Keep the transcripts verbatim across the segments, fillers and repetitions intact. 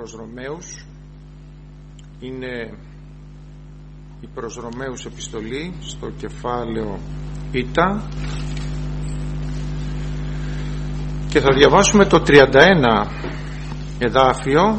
προς Ρωμαίους. Είναι η προς Ρωμαίους επιστολή στο κεφάλαιο Ήτα και θα διαβάσουμε το τριάντα ένα εδάφιο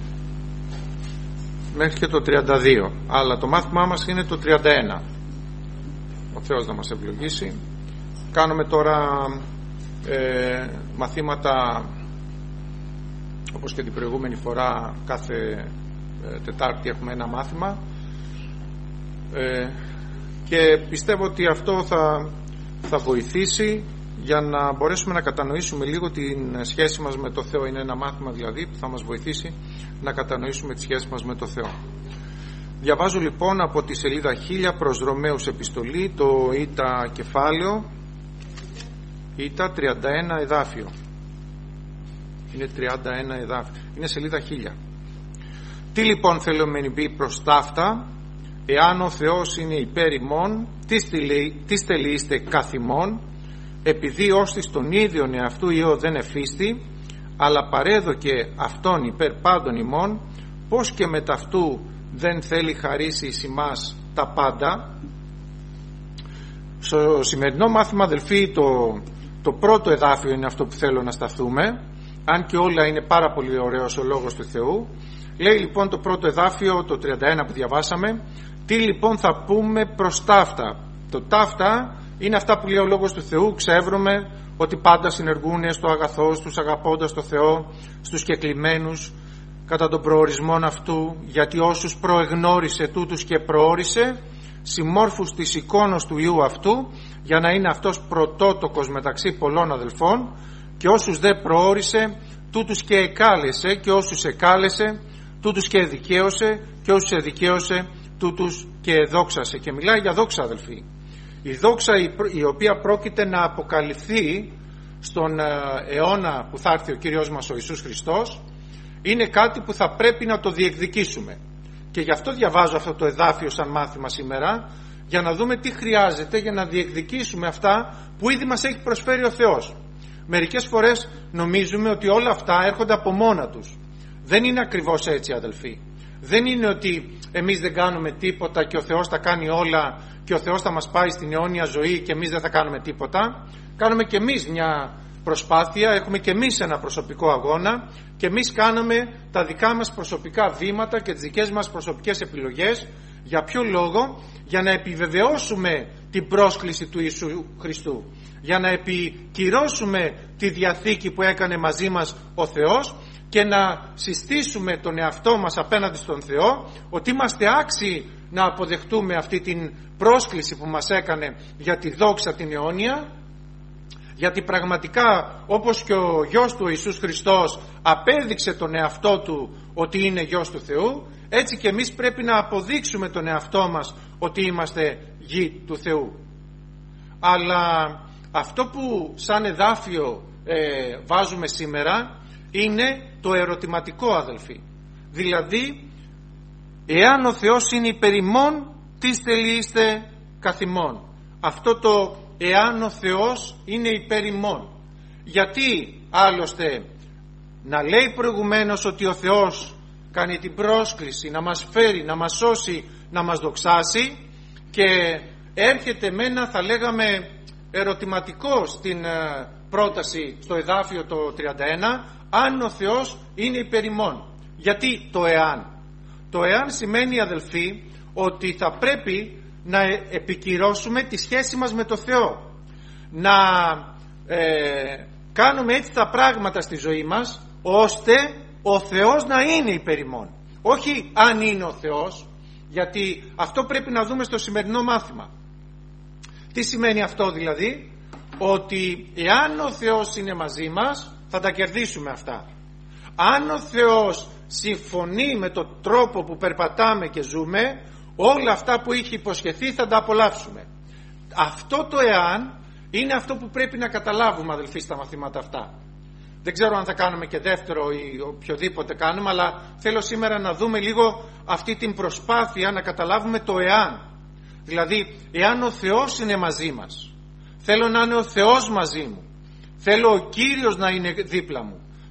μέχρι και το τριάντα δύο, αλλά το μάθημά μας είναι το τριάντα ένα. Ο Θεός να μας ευλογήσει. Κάνουμε τώρα ε, μαθήματα όπως και την προηγούμενη φορά. Κάθε ε, Τετάρτη έχουμε ένα μάθημα ε, και πιστεύω ότι αυτό θα, θα βοηθήσει για να μπορέσουμε να κατανοήσουμε λίγο την σχέση μας με το Θεό. Είναι ένα μάθημα δηλαδή που θα μας βοηθήσει να κατανοήσουμε τη σχέση μας με το Θεό. Διαβάζω λοιπόν από τη σελίδα χίλια προς Ρωμαίους επιστολή, το Ήτα κεφάλαιο, Ήτα τριάντα ένα εδάφιο. Είναι τριάντα ένα εδάφιο. Είναι σελίδα χίλια. Τι λοιπόν θέλουμε να πει προς ταύτα? Εάν ο Θεός είναι υπέρ ημών, τι στελείστε καθ' ημών, επειδή ώστις τον ίδιον εαυτού Υιό δεν εφίστη, αλλά παρέδοκε αυτόν υπέρ πάντων ημών, πως και με ταυτού δεν θέλει χαρίσει εις ημάς τα πάντα. Στο σημερινό μάθημα, αδελφοί, το, το πρώτο εδάφιο είναι αυτό που θέλω να σταθούμε, αν και όλα είναι πάρα πολύ ωραίος ο λόγος του Θεού. Λέει λοιπόν το πρώτο εδάφιο, το τριάντα ένα που διαβάσαμε, τι λοιπόν θα πούμε προς ταύτα? Το ταύτα είναι αυτά που λέει ο λόγος του Θεού. Ξεύρουμε ότι πάντα συνεργούν στο αγαθό, στους αγαπώντας το Θεό, στους κεκλημένους κατά τον προορισμόν αυτού, γιατί όσους προεγνώρισε τούτους και προόρισε, συμμόρφους της εικόνος του Υιού αυτού, για να είναι αυτός πρωτότοκος μεταξύ πολλών αδελφών, και όσους δεν προόρισε, τούτους και εκάλεσε, και όσους εκάλεσε, τούτους και εδικαίωσε, και όσους εδικαίωσε, τούτους και εδόξασε. Και μιλάει για δόξα, αδελφοί. Η δόξα η οποία πρόκειται να αποκαλυφθεί στον αιώνα που θα έρθει ο Κύριος μας ο Ιησούς Χριστός, είναι κάτι που θα πρέπει να το διεκδικήσουμε. Και γι' αυτό διαβάζω αυτό το εδάφιο σαν μάθημα σήμερα, για να δούμε τι χρειάζεται για να διεκδικήσουμε αυτά που ήδη μας έχει προσφέρει ο Θεός. Μερικές φορές νομίζουμε ότι όλα αυτά έρχονται από μόνα τους. Δεν είναι ακριβώς έτσι, αδελφοί. Δεν είναι ότι εμείς δεν κάνουμε τίποτα και ο Θεός τα κάνει όλα και ο Θεός θα μας πάει στην αιώνια ζωή και εμείς δεν θα κάνουμε τίποτα. Κάνουμε και εμείς μια προσπάθεια, έχουμε και εμείς ένα προσωπικό αγώνα και εμείς κάνουμε τα δικά μας προσωπικά βήματα και τις δικές μας προσωπικές επιλογές. Για ποιο λόγο? Για να επιβεβαιώσουμε την πρόσκληση του Ιησού Χριστού, για να επικυρώσουμε τη διαθήκη που έκανε μαζί μας ο Θεός και να συστήσουμε τον εαυτό μας απέναντι στον Θεό ότι είμαστε άξιοι να αποδεχτούμε αυτή την πρόσκληση που μας έκανε για τη δόξα την αιώνια, γιατί πραγματικά όπως και ο γιος του ο Ιησούς Χριστός απέδειξε τον εαυτό του ότι είναι γιος του Θεού, έτσι και εμείς πρέπει να αποδείξουμε τον εαυτό μας ότι είμαστε γη του Θεού. Αλλά αυτό που σαν εδάφιο ε, βάζουμε σήμερα είναι το ερωτηματικό, αδελφοί. Δηλαδή, εάν ο Θεός είναι υπέρ ημών, τι στελείστε καθ' ημών? Αυτό το εάν ο Θεός είναι υπέρ ημών. Γιατί άλλωστε να λέει προηγουμένως ότι ο Θεός κάνει την πρόσκληση να μας φέρει, να μας σώσει, να μας δοξάσει, και έρχεται με ένα, θα λέγαμε, ερωτηματικό στην πρόταση στο εδάφιο το τριάντα ένα, αν ο Θεός είναι υπέρ ημών. Γιατί το εάν? Το εάν σημαίνει, αδελφοί, ότι θα πρέπει να επικυρώσουμε τη σχέση μας με το Θεό, να ε, κάνουμε έτσι τα πράγματα στη ζωή μας ώστε ο Θεός να είναι υπέρ ημών. Όχι αν είναι ο Θεός, γιατί αυτό πρέπει να δούμε στο σημερινό μάθημα. Τι σημαίνει αυτό δηλαδή? Ότι εάν ο Θεός είναι μαζί μας θα τα κερδίσουμε αυτά. Αν ο Θεός συμφωνεί με τον τρόπο που περπατάμε και ζούμε, όλα αυτά που έχει υποσχεθεί θα τα απολαύσουμε. Αυτό το εάν είναι αυτό που πρέπει να καταλάβουμε, αδελφοί, στα μαθήματα αυτά. Δεν ξέρω αν θα κάνουμε και δεύτερο ή οποιοδήποτε κάνουμε, αλλά θέλω σήμερα να δούμε λίγο αυτή την προσπάθεια να καταλάβουμε το εάν. Δηλαδή, εάν ο Θεός είναι μαζί μας, θέλω να είναι ο Θεός μαζί μου, θέλω ο Κύριος να είναι δίπλα μου,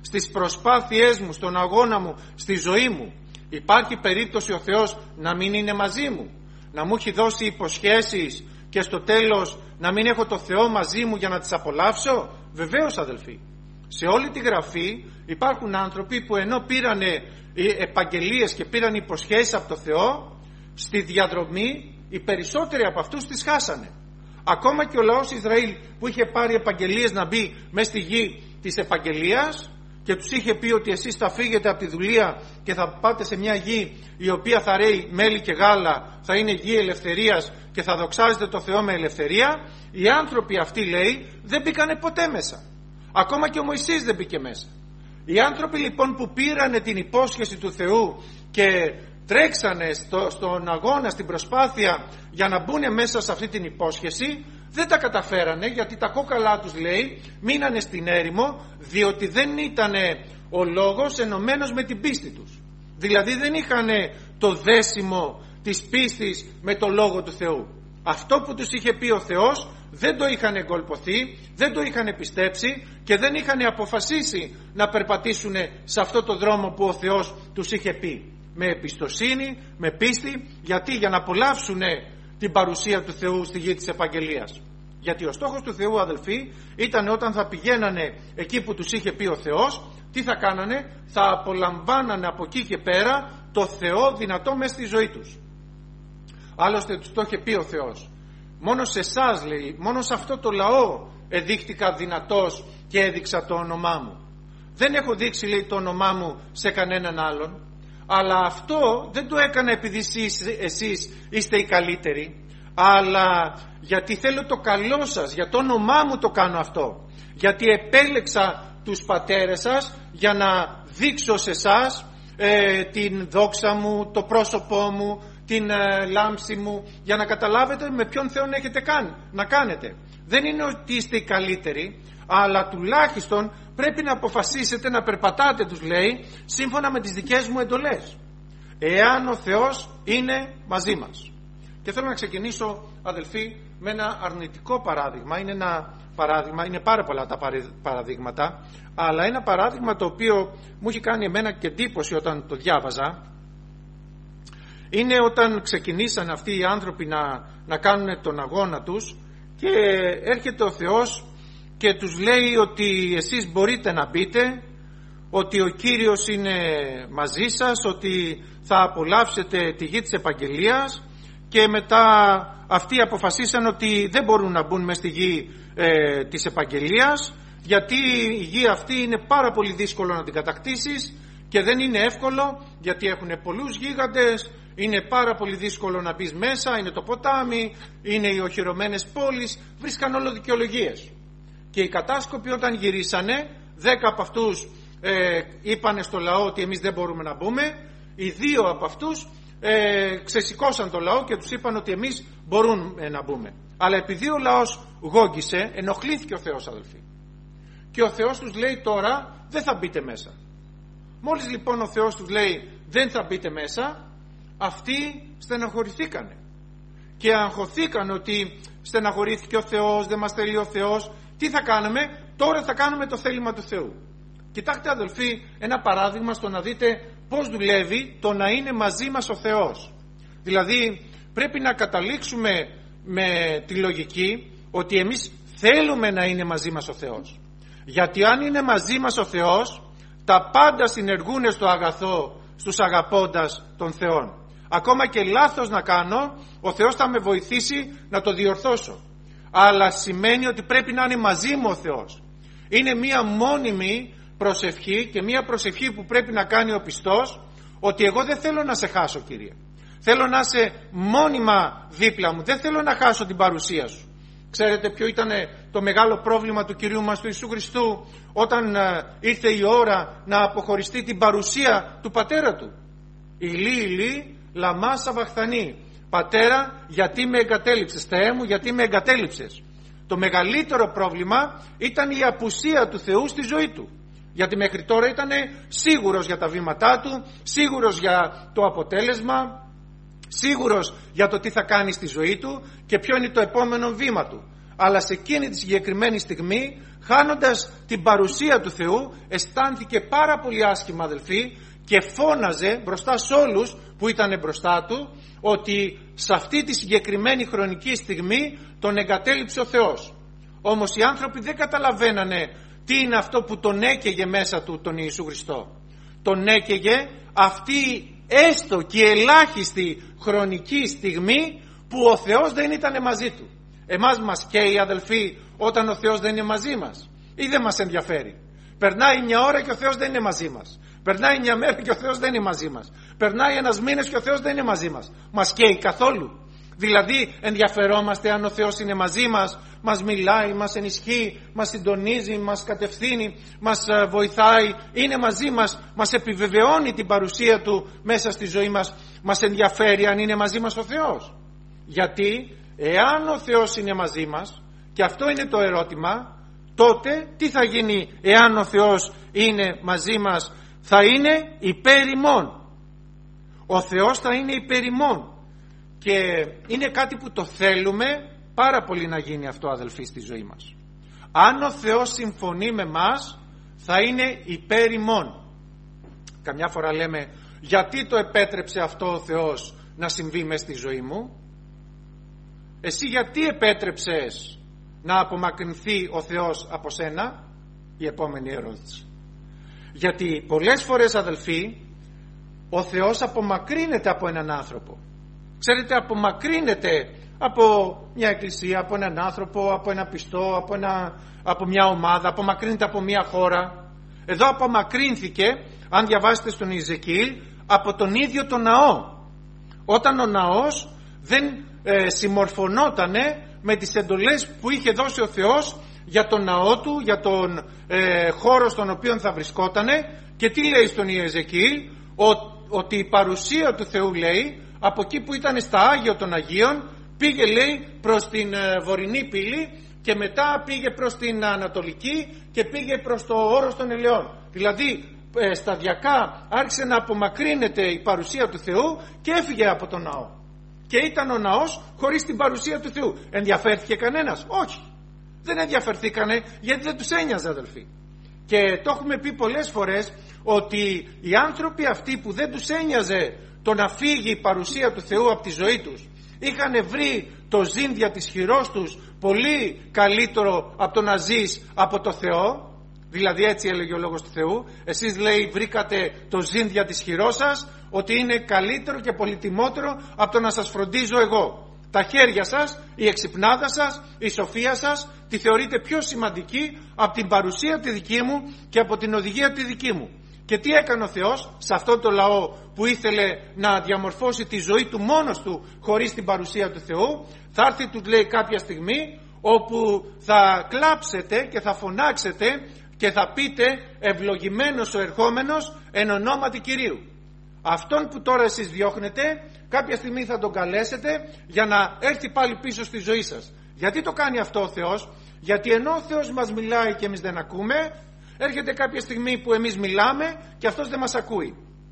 στις προσπάθειές μου, στον αγώνα μου, στη ζωή μου, υπάρχει περίπτωση ο Θεός να μην είναι μαζί μου, να μου έχει δώσει υποσχέσεις και στο τέλος να μην έχω το Θεό μαζί μου για να τις απολαύσω? Βεβαίως, αδελφοί. Σε όλη τη Γραφή υπάρχουν άνθρωποι που ενώ πήρανε επαγγελίες και πήραν υποσχέσεις από το Θεό, στη διαδρομή οι περισσότεροι από αυτούς τις χάσανε. Ακόμα και ο λαός Ισραήλ που είχε πάρει επαγγελίες να μπει μέσα στη γη της επαγγελίας και τους είχε πει ότι εσείς θα φύγετε από τη δουλεία και θα πάτε σε μια γη η οποία θα ρέει μέλι και γάλα, θα είναι γη ελευθερίας και θα δοξάζετε το Θεό με ελευθερία, οι άνθρωποι αυτοί, λέει, δεν μπήκανε ποτέ μέσα. Ακόμα και ο Μωυσής δεν μπήκε μέσα. Οι άνθρωποι λοιπόν που πήρανε την υπόσχεση του Θεού και τρέξανε στο, στον αγώνα, στην προσπάθεια για να μπουν μέσα σε αυτή την υπόσχεση, δεν τα καταφέρανε, γιατί τα κόκαλά τους, λέει, μείνανε στην έρημο, διότι δεν ήταν ο λόγος ενωμένος με την πίστη τους. Δηλαδή δεν είχαν το δέσιμο της πίστης με το λόγο του Θεού. Αυτό που τους είχε πει ο Θεός δεν το είχαν εγκολποθεί, δεν το είχαν πιστέψει και δεν είχαν αποφασίσει να περπατήσουν σε αυτό το δρόμο που ο Θεός τους είχε πει. Με εμπιστοσύνη, με πίστη, γιατί για να απολαύσουν την παρουσία του Θεού στη γη της επαγγελίας. Γιατί ο στόχος του Θεού, αδελφοί, ήταν όταν θα πηγαίνανε εκεί που τους είχε πει ο Θεός, τι θα κάνανε? Θα απολαμβάνανε από εκεί και πέρα το Θεό δυνατό μέσα στη ζωή τους. Άλλωστε τους το είχε πει ο Θεός. Μόνο σε εσάς, λέει, μόνο σε αυτό το λαό εδείχτηκα δυνατός και έδειξα το όνομά μου. Δεν έχω δείξει, λέει, το όνομά μου σε κανέναν άλλον. Αλλά αυτό δεν το έκανα επειδή εσείς, εσείς είστε οι καλύτεροι, αλλά γιατί θέλω το καλό σας, για το όνομά μου το κάνω αυτό. Γιατί επέλεξα τους πατέρες σας για να δείξω σε εσάς ε, την δόξα μου, το πρόσωπό μου, την ε, λάμψη μου, για να καταλάβετε με ποιον Θεό έχετε καν, να κάνετε. Δεν είναι ότι είστε οι καλύτεροι, αλλά τουλάχιστον πρέπει να αποφασίσετε να περπατάτε, τους λέει, σύμφωνα με τις δικές μου εντολές, εάν ο Θεός είναι μαζί μας. Και θέλω να ξεκινήσω, αδελφοί, με ένα αρνητικό παράδειγμα. Είναι ένα παράδειγμα, είναι πάρα πολλά τα παραδείγματα, αλλά ένα παράδειγμα το οποίο μου έχει κάνει εμένα και εντύπωση όταν το διάβαζα. Είναι όταν ξεκινήσαν αυτοί οι άνθρωποι να, να κάνουν τον αγώνα τους και έρχεται ο Θεός και τους λέει ότι εσείς μπορείτε να μπείτε, ότι ο Κύριος είναι μαζί σας, ότι θα απολαύσετε τη γη της επαγγελίας. Και μετά αυτοί αποφασίσαν ότι δεν μπορούν να μπουν μες στη γη ε, της επαγγελίας, γιατί η γη αυτή είναι πάρα πολύ δύσκολο να την κατακτήσεις και δεν είναι εύκολο, γιατί έχουν πολλούς γίγαντες, είναι πάρα πολύ δύσκολο να μπεις μέσα, είναι το ποτάμι, είναι οι οχυρωμένες πόλεις, βρίσκαν όλο δικαιολογίες. Και οι κατάσκοποι όταν γυρίσανε, δέκα από αυτούς ε, είπανε στο λαό ότι εμείς δεν μπορούμε να μπούμε, οι δύο από αυτούς ε, ξεσηκώσαν το λαό και τους είπαν ότι εμείς μπορούμε να μπούμε. Αλλά επειδή ο λαός γόγγισε, ενοχλήθηκε ο Θεός, αδελφοί. Και ο Θεός τους λέει τώρα δεν θα μπείτε μέσα. Μόλις λοιπόν ο Θεός τους λέει δεν θα μπείτε μέσα, αυτοί στεναχωρηθήκανε και αγχωθήκαν ότι στεναχωρήθηκε ο Θεός, δεν μας θέλει ο Θεός, τι θα κάνουμε? Τώρα θα κάνουμε το θέλημα του Θεού. Κοιτάξτε, αδελφοί, ένα παράδειγμα στο να δείτε πώς δουλεύει το να είναι μαζί μας ο Θεός. Δηλαδή πρέπει να καταλήξουμε με τη λογική ότι εμείς θέλουμε να είναι μαζί μας ο Θεός. Γιατί αν είναι μαζί μας ο Θεός, τα πάντα συνεργούν στο αγαθό στους αγαπώντας τον Θεόν. Ακόμα και λάθος να κάνω, ο Θεός θα με βοηθήσει να το διορθώσω. Αλλά σημαίνει ότι πρέπει να είναι μαζί μου ο Θεός. Είναι μία μόνιμη προσευχή και μία προσευχή που πρέπει να κάνει ο πιστός, ότι εγώ δεν θέλω να σε χάσω, Κύριε. Θέλω να είσαι μόνιμα δίπλα μου, δεν θέλω να χάσω την παρουσία σου. Ξέρετε ποιο ήταν το μεγάλο πρόβλημα του Κυρίου μας του Ιησού Χριστού όταν ήρθε η ώρα να αποχωριστεί την παρουσία του πατέρα του? Ηλί, ηλί, λαμά σαβαχθανή. Πατέρα, γιατί με εγκατέλειψες? Θεέ μου, γιατί με εγκατέλειψες? Το μεγαλύτερο πρόβλημα ήταν η απουσία του Θεού στη ζωή του. Γιατί μέχρι τώρα ήταν σίγουρος για τα βήματά του, σίγουρος για το αποτέλεσμα, σίγουρος για το τι θα κάνει στη ζωή του και ποιο είναι το επόμενο βήμα του. αλλά σε εκείνη τη συγκεκριμένη στιγμή, χάνοντας την παρουσία του Θεού, αισθάνθηκε πάρα πολύ άσχημα, αδελφοί, και φώναζε μπροστά σε όλους που ήταν μπροστά του ότι σε αυτή τη συγκεκριμένη χρονική στιγμή τον εγκατέλειψε ο Θεός. Όμως οι άνθρωποι δεν καταλαβαίνανε τι είναι αυτό που τον έκαιγε μέσα του τον Ιησού Χριστό. Τον έκαιγε αυτή έστω και ελάχιστη χρονική στιγμή που ο Θεός δεν ήταν μαζί του. Εμάς μας καίει, αδελφοί, όταν ο Θεός δεν είναι μαζί μας, ή δεν μας ενδιαφέρει? Περνάει μια ώρα και ο Θεός δεν είναι μαζί μας. Περνάει μια μέρα και ο Θεός δεν είναι μαζί μας. Περνάει ένας μήνας και ο Θεός δεν είναι μαζί μας. Μας καίει καθόλου? Δηλαδή ενδιαφερόμαστε αν ο Θεός είναι μαζί μας, μας μιλάει, μας ενισχύει, μας συντονίζει, μας κατευθύνει, μας βοηθάει, είναι μαζί μας, μας επιβεβαιώνει την παρουσία Του μέσα στη ζωή μας? Μας ενδιαφέρει αν είναι μαζί μας ο Θεός? Γιατί εάν ο Θεός είναι μαζί μας, και αυτό είναι το ερώτημα, τότε τι θα γίνει εάν ο Θεός είναι μαζί μας? Θα είναι υπέρ ημών. Ο Θεός θα είναι υπέρ ημών. Και είναι κάτι που το θέλουμε πάρα πολύ να γίνει αυτό, αδελφοί, στη ζωή μας. Αν ο Θεός συμφωνεί με μας, θα είναι υπέρ ημών. Καμιά φορά λέμε, γιατί το επέτρεψε αυτό ο Θεός να συμβεί μες στη ζωή μου? Εσύ γιατί επέτρεψες να απομακρυνθεί ο Θεός από σένα? Η επόμενη ερώτηση. Γιατί πολλές φορές, αδελφοί, ο Θεός απομακρύνεται από έναν άνθρωπο. Ξέρετε, απομακρύνεται από μια εκκλησία, από έναν άνθρωπο, από ένα πιστό, από, ένα, από μια ομάδα, απομακρύνεται από μια χώρα. Εδώ απομακρύνθηκε, αν διαβάσετε στον Ιεζεκιήλ, από τον ίδιο τον ναό. Όταν ο ναός δεν ε, συμμορφωνότανε με τις εντολές που είχε δώσει ο Θεός για τον ναό του, για τον ε, χώρο στον οποίο θα βρισκότανε. Και τι λέει στον Ιεζεκιήλ? Ότι η παρουσία του Θεού, λέει, από εκεί που ήταν στα Άγιο των Αγίων, πήγε, λέει, προς την ε, βορεινή πύλη και μετά πήγε προς την ανατολική και πήγε προς το όρος των ελαιών. Δηλαδή ε, σταδιακά άρχισε να απομακρύνεται η παρουσία του Θεού και έφυγε από τον ναό. Και ήταν ο ναός χωρίς την παρουσία του Θεού. Ενδιαφέρθηκε κανένας? Όχι. Δεν ενδιαφερθήκανε, γιατί δεν τους ένοιαζε, αδελφοί. Και το έχουμε πει πολλές φορές ότι οι άνθρωποι αυτοί που δεν τους ένοιαζε το να φύγει η παρουσία του Θεού από τη ζωή τους, είχαν βρει το ζήνδια της χειρός τους πολύ καλύτερο από το να ζεις από το Θεό. Δηλαδή έτσι έλεγε ο Λόγος του Θεού. Εσείς, λέει, βρήκατε το ζήνδια της χειρός σας, ότι είναι καλύτερο και πολυτιμότερο από το να σας φροντίζω εγώ. Τα χέρια σας, η εξυπνάδα σας, η σοφία σας τη θεωρείτε πιο σημαντική από την παρουσία τη δική μου και από την οδηγία τη δική μου. Και τι έκανε ο Θεός σε αυτό το λαό που ήθελε να διαμορφώσει τη ζωή του μόνος του χωρίς την παρουσία του Θεού? Θα έρθει, του λέει, κάποια στιγμή όπου θα κλάψετε και θα φωνάξετε και θα πείτε, ευλογημένος ο ερχόμενος εν ονόματι Κυρίου. Αυτόν που τώρα εσείς διώχνετε, κάποια στιγμή θα τον καλέσετε για να έρθει πάλι πίσω στη ζωή σας. Γιατί το κάνει αυτό ο Θεός? Γιατί ενώ ο Θεός μας μιλάει και εμείς δεν ακούμε, έρχεται κάποια στιγμή που εμείς μιλάμε και αυτός δεν μας ακούει.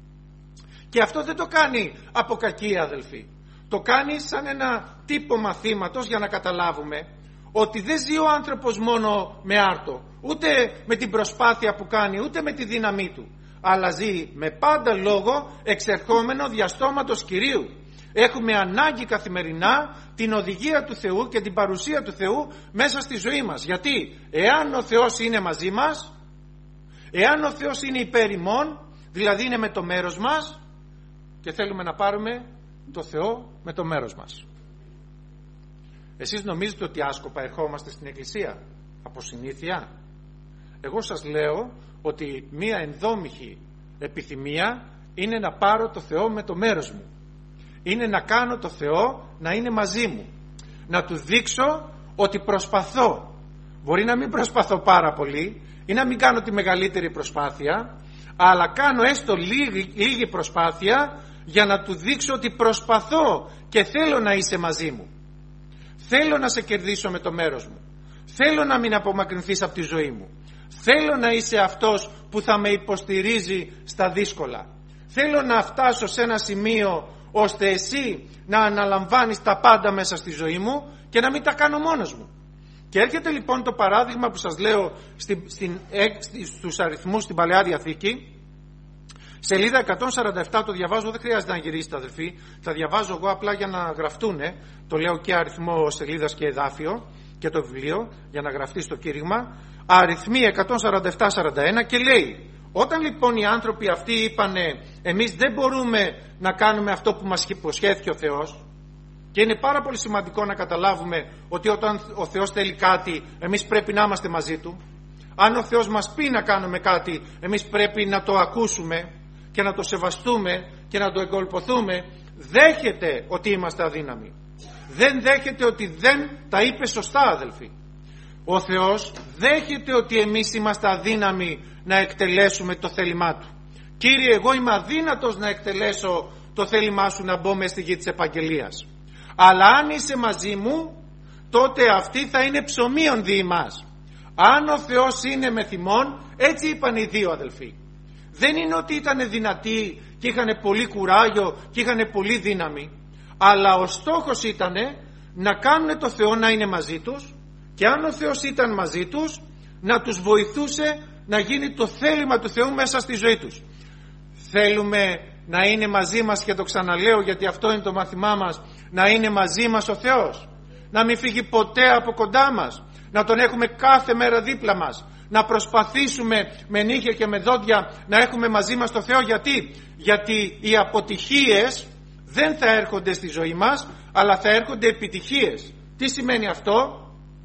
Και αυτό δεν το κάνει από κακία, αδελφοί. Το κάνει σαν ένα τύπο μαθήματος για να καταλάβουμε ότι δεν ζει ο άνθρωπος μόνο με άρτο, ούτε με την προσπάθεια που κάνει, ούτε με τη δύναμή του, αλλά ζει με πάντα λόγο εξερχόμενο διαστόματος Κυρίου. Έχουμε ανάγκη καθημερινά την οδηγία του Θεού και την παρουσία του Θεού μέσα στη ζωή μας. Γιατί εάν ο Θεός είναι μαζί μας, εάν ο Θεός είναι υπέρ ημών, δηλαδή είναι με το μέρος μας, και θέλουμε να πάρουμε το Θεό με το μέρος μας. Εσείς νομίζετε ότι άσκοπα ερχόμαστε στην εκκλησία από συνήθεια? Εγώ σας λέω ότι μία ενδόμηχη επιθυμία είναι να πάρω το Θεό με το μέρος μου. Είναι να κάνω το Θεό να είναι μαζί μου. Να του δείξω ότι προσπαθώ. Μπορεί να μην προσπαθώ πάρα πολύ ή να μην κάνω τη μεγαλύτερη προσπάθεια, αλλά κάνω έστω λίγη, λίγη προσπάθεια για να του δείξω ότι προσπαθώ και θέλω να είσαι μαζί μου. Θέλω να σε κερδίσω με το μέρος μου. Θέλω να μην απομακρυνθείς από τη ζωή μου. Θέλω να είσαι αυτός που θα με υποστηρίζει στα δύσκολα. Θέλω να φτάσω σε ένα σημείο ώστε εσύ να αναλαμβάνεις τα πάντα μέσα στη ζωή μου και να μην τα κάνω μόνος μου. Και έρχεται λοιπόν το παράδειγμα που σας λέω στην, στην, στους αριθμούς στην Παλαιά Διαθήκη. Σελίδα εκατόν σαράντα επτά, το διαβάζω, δεν χρειάζεται να γυρίσετε αδελφοί, τα διαβάζω εγώ απλά για να γραφτούνε, το λέω και αριθμό σελίδας και εδάφιο και το βιβλίο για να γραφτεί στο κήρυγμα. Αριθμοί εκατόν σαράντα επτά σαράντα ένα και λέει: όταν λοιπόν οι άνθρωποι αυτοί είπανε εμείς δεν μπορούμε να κάνουμε αυτό που μας υποσχέθηκε ο Θεός, και είναι πάρα πολύ σημαντικό να καταλάβουμε ότι όταν ο Θεός θέλει κάτι εμείς πρέπει να είμαστε μαζί Του. Αν ο Θεός μας πει να κάνουμε κάτι, εμείς πρέπει να το ακούσουμε και να το σεβαστούμε και να το εγκολποθούμε. Δέχεται ότι είμαστε αδύναμοι. Δεν δέχεται ότι δεν τα είπε σωστά, αδελφοί. Ο Θεός δέχεται ότι εμείς είμαστε αδύναμοι να εκτελέσουμε το θέλημά Του. Κύριε, εγώ είμαι αδύνατος να εκτελέσω το θέλημά Σου να μπω μες στη γη της επαγγελίας. Αλλά αν είσαι μαζί μου, τότε αυτή θα είναι ψωμίον δι' ημάς. Αν ο Θεός είναι με θυμών, έτσι είπαν οι δύο αδελφοί. Δεν είναι ότι ήταν δυνατοί και είχαν πολύ κουράγιο και είχαν πολύ δύναμη, αλλά ο στόχος ήταν να κάνουν το Θεό να είναι μαζί τους, και αν ο Θεός ήταν μαζί τους, να τους βοηθούσε να γίνει το θέλημα του Θεού μέσα στη ζωή τους. Θέλουμε να είναι μαζί μας, και το ξαναλέω γιατί αυτό είναι το μάθημά μας, να είναι μαζί μας ο Θεός, να μην φύγει ποτέ από κοντά μας, να Τον έχουμε κάθε μέρα δίπλα μας, να προσπαθήσουμε με νύχια και με δόντια να έχουμε μαζί μας το Θεό. Γιατί? Γιατί οι αποτυχίες δεν θα έρχονται στη ζωή μας, αλλά θα έρχονται επιτυχίες. Τι σημαίνει αυτό?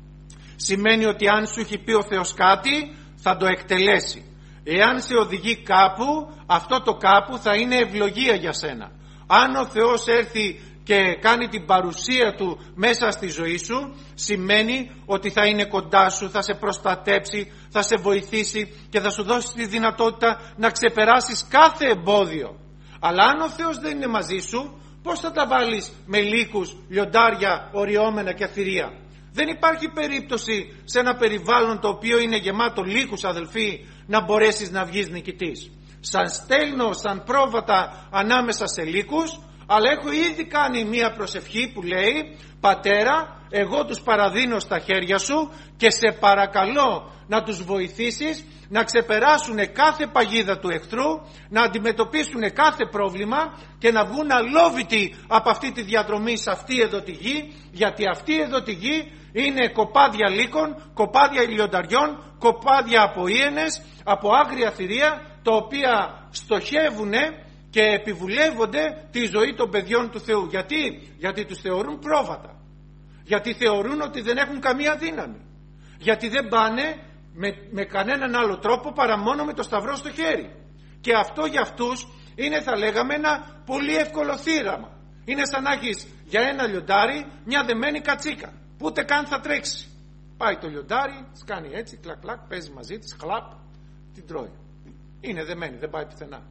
Σημαίνει ότι αν σου έχει πει ο Θεός κάτι, θα το εκτελέσει. Εάν σε οδηγεί κάπου, αυτό το κάπου θα είναι ευλογία για σένα. Αν ο Θεός έρθει και κάνει την παρουσία Του μέσα στη ζωή σου, σημαίνει ότι θα είναι κοντά σου, θα σε προστατέψει, θα σε βοηθήσει και θα σου δώσει τη δυνατότητα να ξεπεράσεις κάθε εμπόδιο. Αλλά αν ο Θεός δεν είναι μαζί σου, πώς θα τα βάλεις με λύκους, λιοντάρια, οριόμενα και θηρία? Δεν υπάρχει περίπτωση σε ένα περιβάλλον το οποίο είναι γεμάτο λύκους, αδελφοί, να μπορέσεις να βγεις νικητής. Σαν στέλνω σαν πρόβατα ανάμεσα σε λύκους, αλλά έχω ήδη κάνει μία προσευχή που λέει: Πατέρα, εγώ τους παραδίνω στα χέρια σου και σε παρακαλώ να τους βοηθήσεις να ξεπεράσουν κάθε παγίδα του εχθρού, να αντιμετωπίσουν κάθε πρόβλημα και να βγουν αλόβητοι από αυτή τη διαδρομή σε αυτή εδώ τη γη, γιατί αυτή εδώ τη γη είναι κοπάδια λύκων, κοπάδια λιονταριών, κοπάδια από ίενες, από άγρια θηρία, τα οποία στοχεύουν και επιβουλεύονται τη ζωή των παιδιών του Θεού. Γιατί? Γιατί τους θεωρούν πρόβατα. Γιατί θεωρούν ότι δεν έχουν καμία δύναμη. Γιατί δεν πάνε με, με κανέναν άλλο τρόπο παρά μόνο με το σταυρό στο χέρι. Και αυτό για αυτούς είναι, θα λέγαμε, ένα πολύ εύκολο θύραμα. Είναι σαν να έχεις για ένα λιοντάρι μια δεμένη κατσίκα που ούτε καν θα τρέξει. Πάει το λιοντάρι, της κάνει έτσι, κλακ κλακ, παίζει μαζί της, χλαπ, την τρώει. Είναι δεμένη, δεν πάει πουθενά.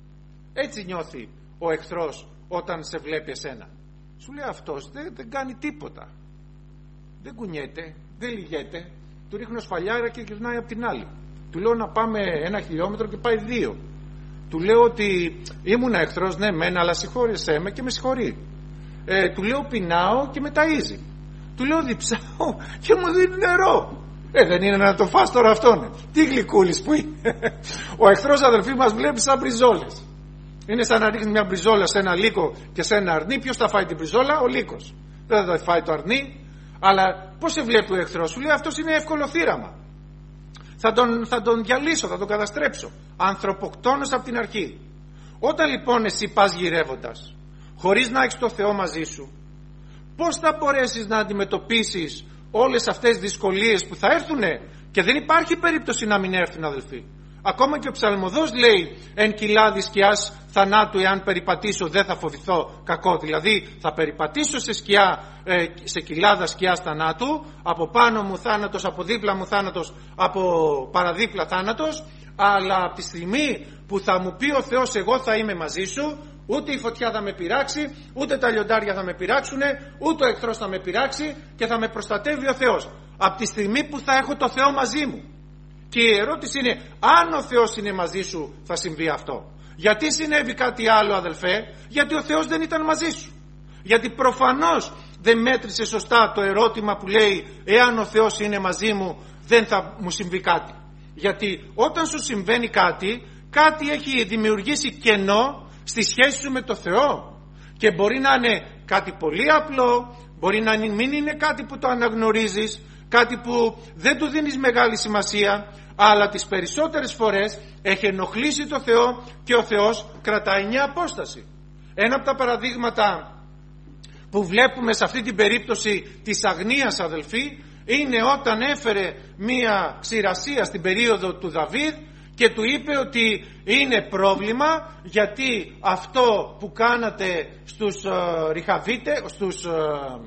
Έτσι νιώθει ο εχθρός όταν σε βλέπει εσένα. Σου λέει αυτός δεν, δεν κάνει τίποτα. Δεν κουνιέται, δεν λυγέται. Του ρίχνω σφαλιάρα και γυρνάει από την άλλη. Του λέω να πάμε ένα χιλιόμετρο και πάει δύο. Του λέω ότι ήμουν εχθρός, ναι μεν, αλλά συγχώρεσέ με και με συγχωρεί. Ε, του λέω πεινάω και με ταΐζει. Του λέω διψάω και μου δίνει νερό. Ε, δεν είναι να το φας τώρα αυτόν? Τι γλυκούλης που είναι. Ο εχθρός, αδελφοί, μας βλέπει σαν μπριζόλες. Είναι σαν να ρίχνει μια μπριζόλα σε ένα λύκο και σε ένα αρνί. Ποιος θα φάει την μπριζόλα? Ο λύκος. Δεν θα φάει το αρνί. Αλλά πώς σε βλέπει ο εχθρός? Σου λέει αυτός είναι εύκολο θύραμα. Θα τον, θα τον διαλύσω, θα τον καταστρέψω. Ανθρωποκτόνος από την αρχή. Όταν λοιπόν εσύ πας γυρεύοντας, χωρίς να έχεις το Θεό μαζί σου, πώς θα μπορέσεις να αντιμετωπίσεις όλες αυτές τις δυσκολίες που θα έρθουνε? Και δεν υπάρχει περίπτωση να μην έρθουν, αδελφοί. Ακόμα και ο ψαλμοδός λέει: εν κοιλάδι σκιάς θανάτου, εάν περιπατήσω δεν θα φοβηθώ κακό. Δηλαδή θα περιπατήσω σε σκιά, σε κοιλάδα σκιάς θανάτου, από πάνω μου θάνατος, από δίπλα μου θάνατος, από παραδίπλα θάνατος, αλλά από τη στιγμή που θα μου πει ο Θεός εγώ θα είμαι μαζί σου, ούτε η φωτιά θα με πειράξει, ούτε τα λιοντάρια θα με πειράξουν, ούτε ο εχθρός θα με πειράξει και θα με προστατεύει ο Θεός. Από τη στιγμή που θα έχω το Θεό μαζί μου. Και η ερώτηση είναι, αν ο Θεός είναι μαζί σου θα συμβεί αυτό? Γιατί συνέβη κάτι άλλο, αδελφέ? Γιατί ο Θεός δεν ήταν μαζί σου. Γιατί προφανώς δεν μέτρησε σωστά το ερώτημα που λέει εάν ο Θεός είναι μαζί μου δεν θα μου συμβεί κάτι. Γιατί όταν σου συμβαίνει κάτι, κάτι έχει δημιουργήσει κενό στη σχέση σου με το Θεό. Και μπορεί να είναι κάτι πολύ απλό, μπορεί να μην είναι κάτι που το αναγνωρίζεις, κάτι που δεν του δίνεις μεγάλη σημασία, αλλά τις περισσότερες φορές έχει ενοχλήσει το Θεό και ο Θεός κρατάει μια απόσταση. Ένα από τα παραδείγματα που βλέπουμε σε αυτή την περίπτωση της αγνίας, αδελφοί, είναι όταν έφερε μια ξηρασία στην περίοδο του Δαβίδ και του είπε ότι είναι πρόβλημα γιατί αυτό που κάνατε στους uh, Ριχαβίτε, στους uh,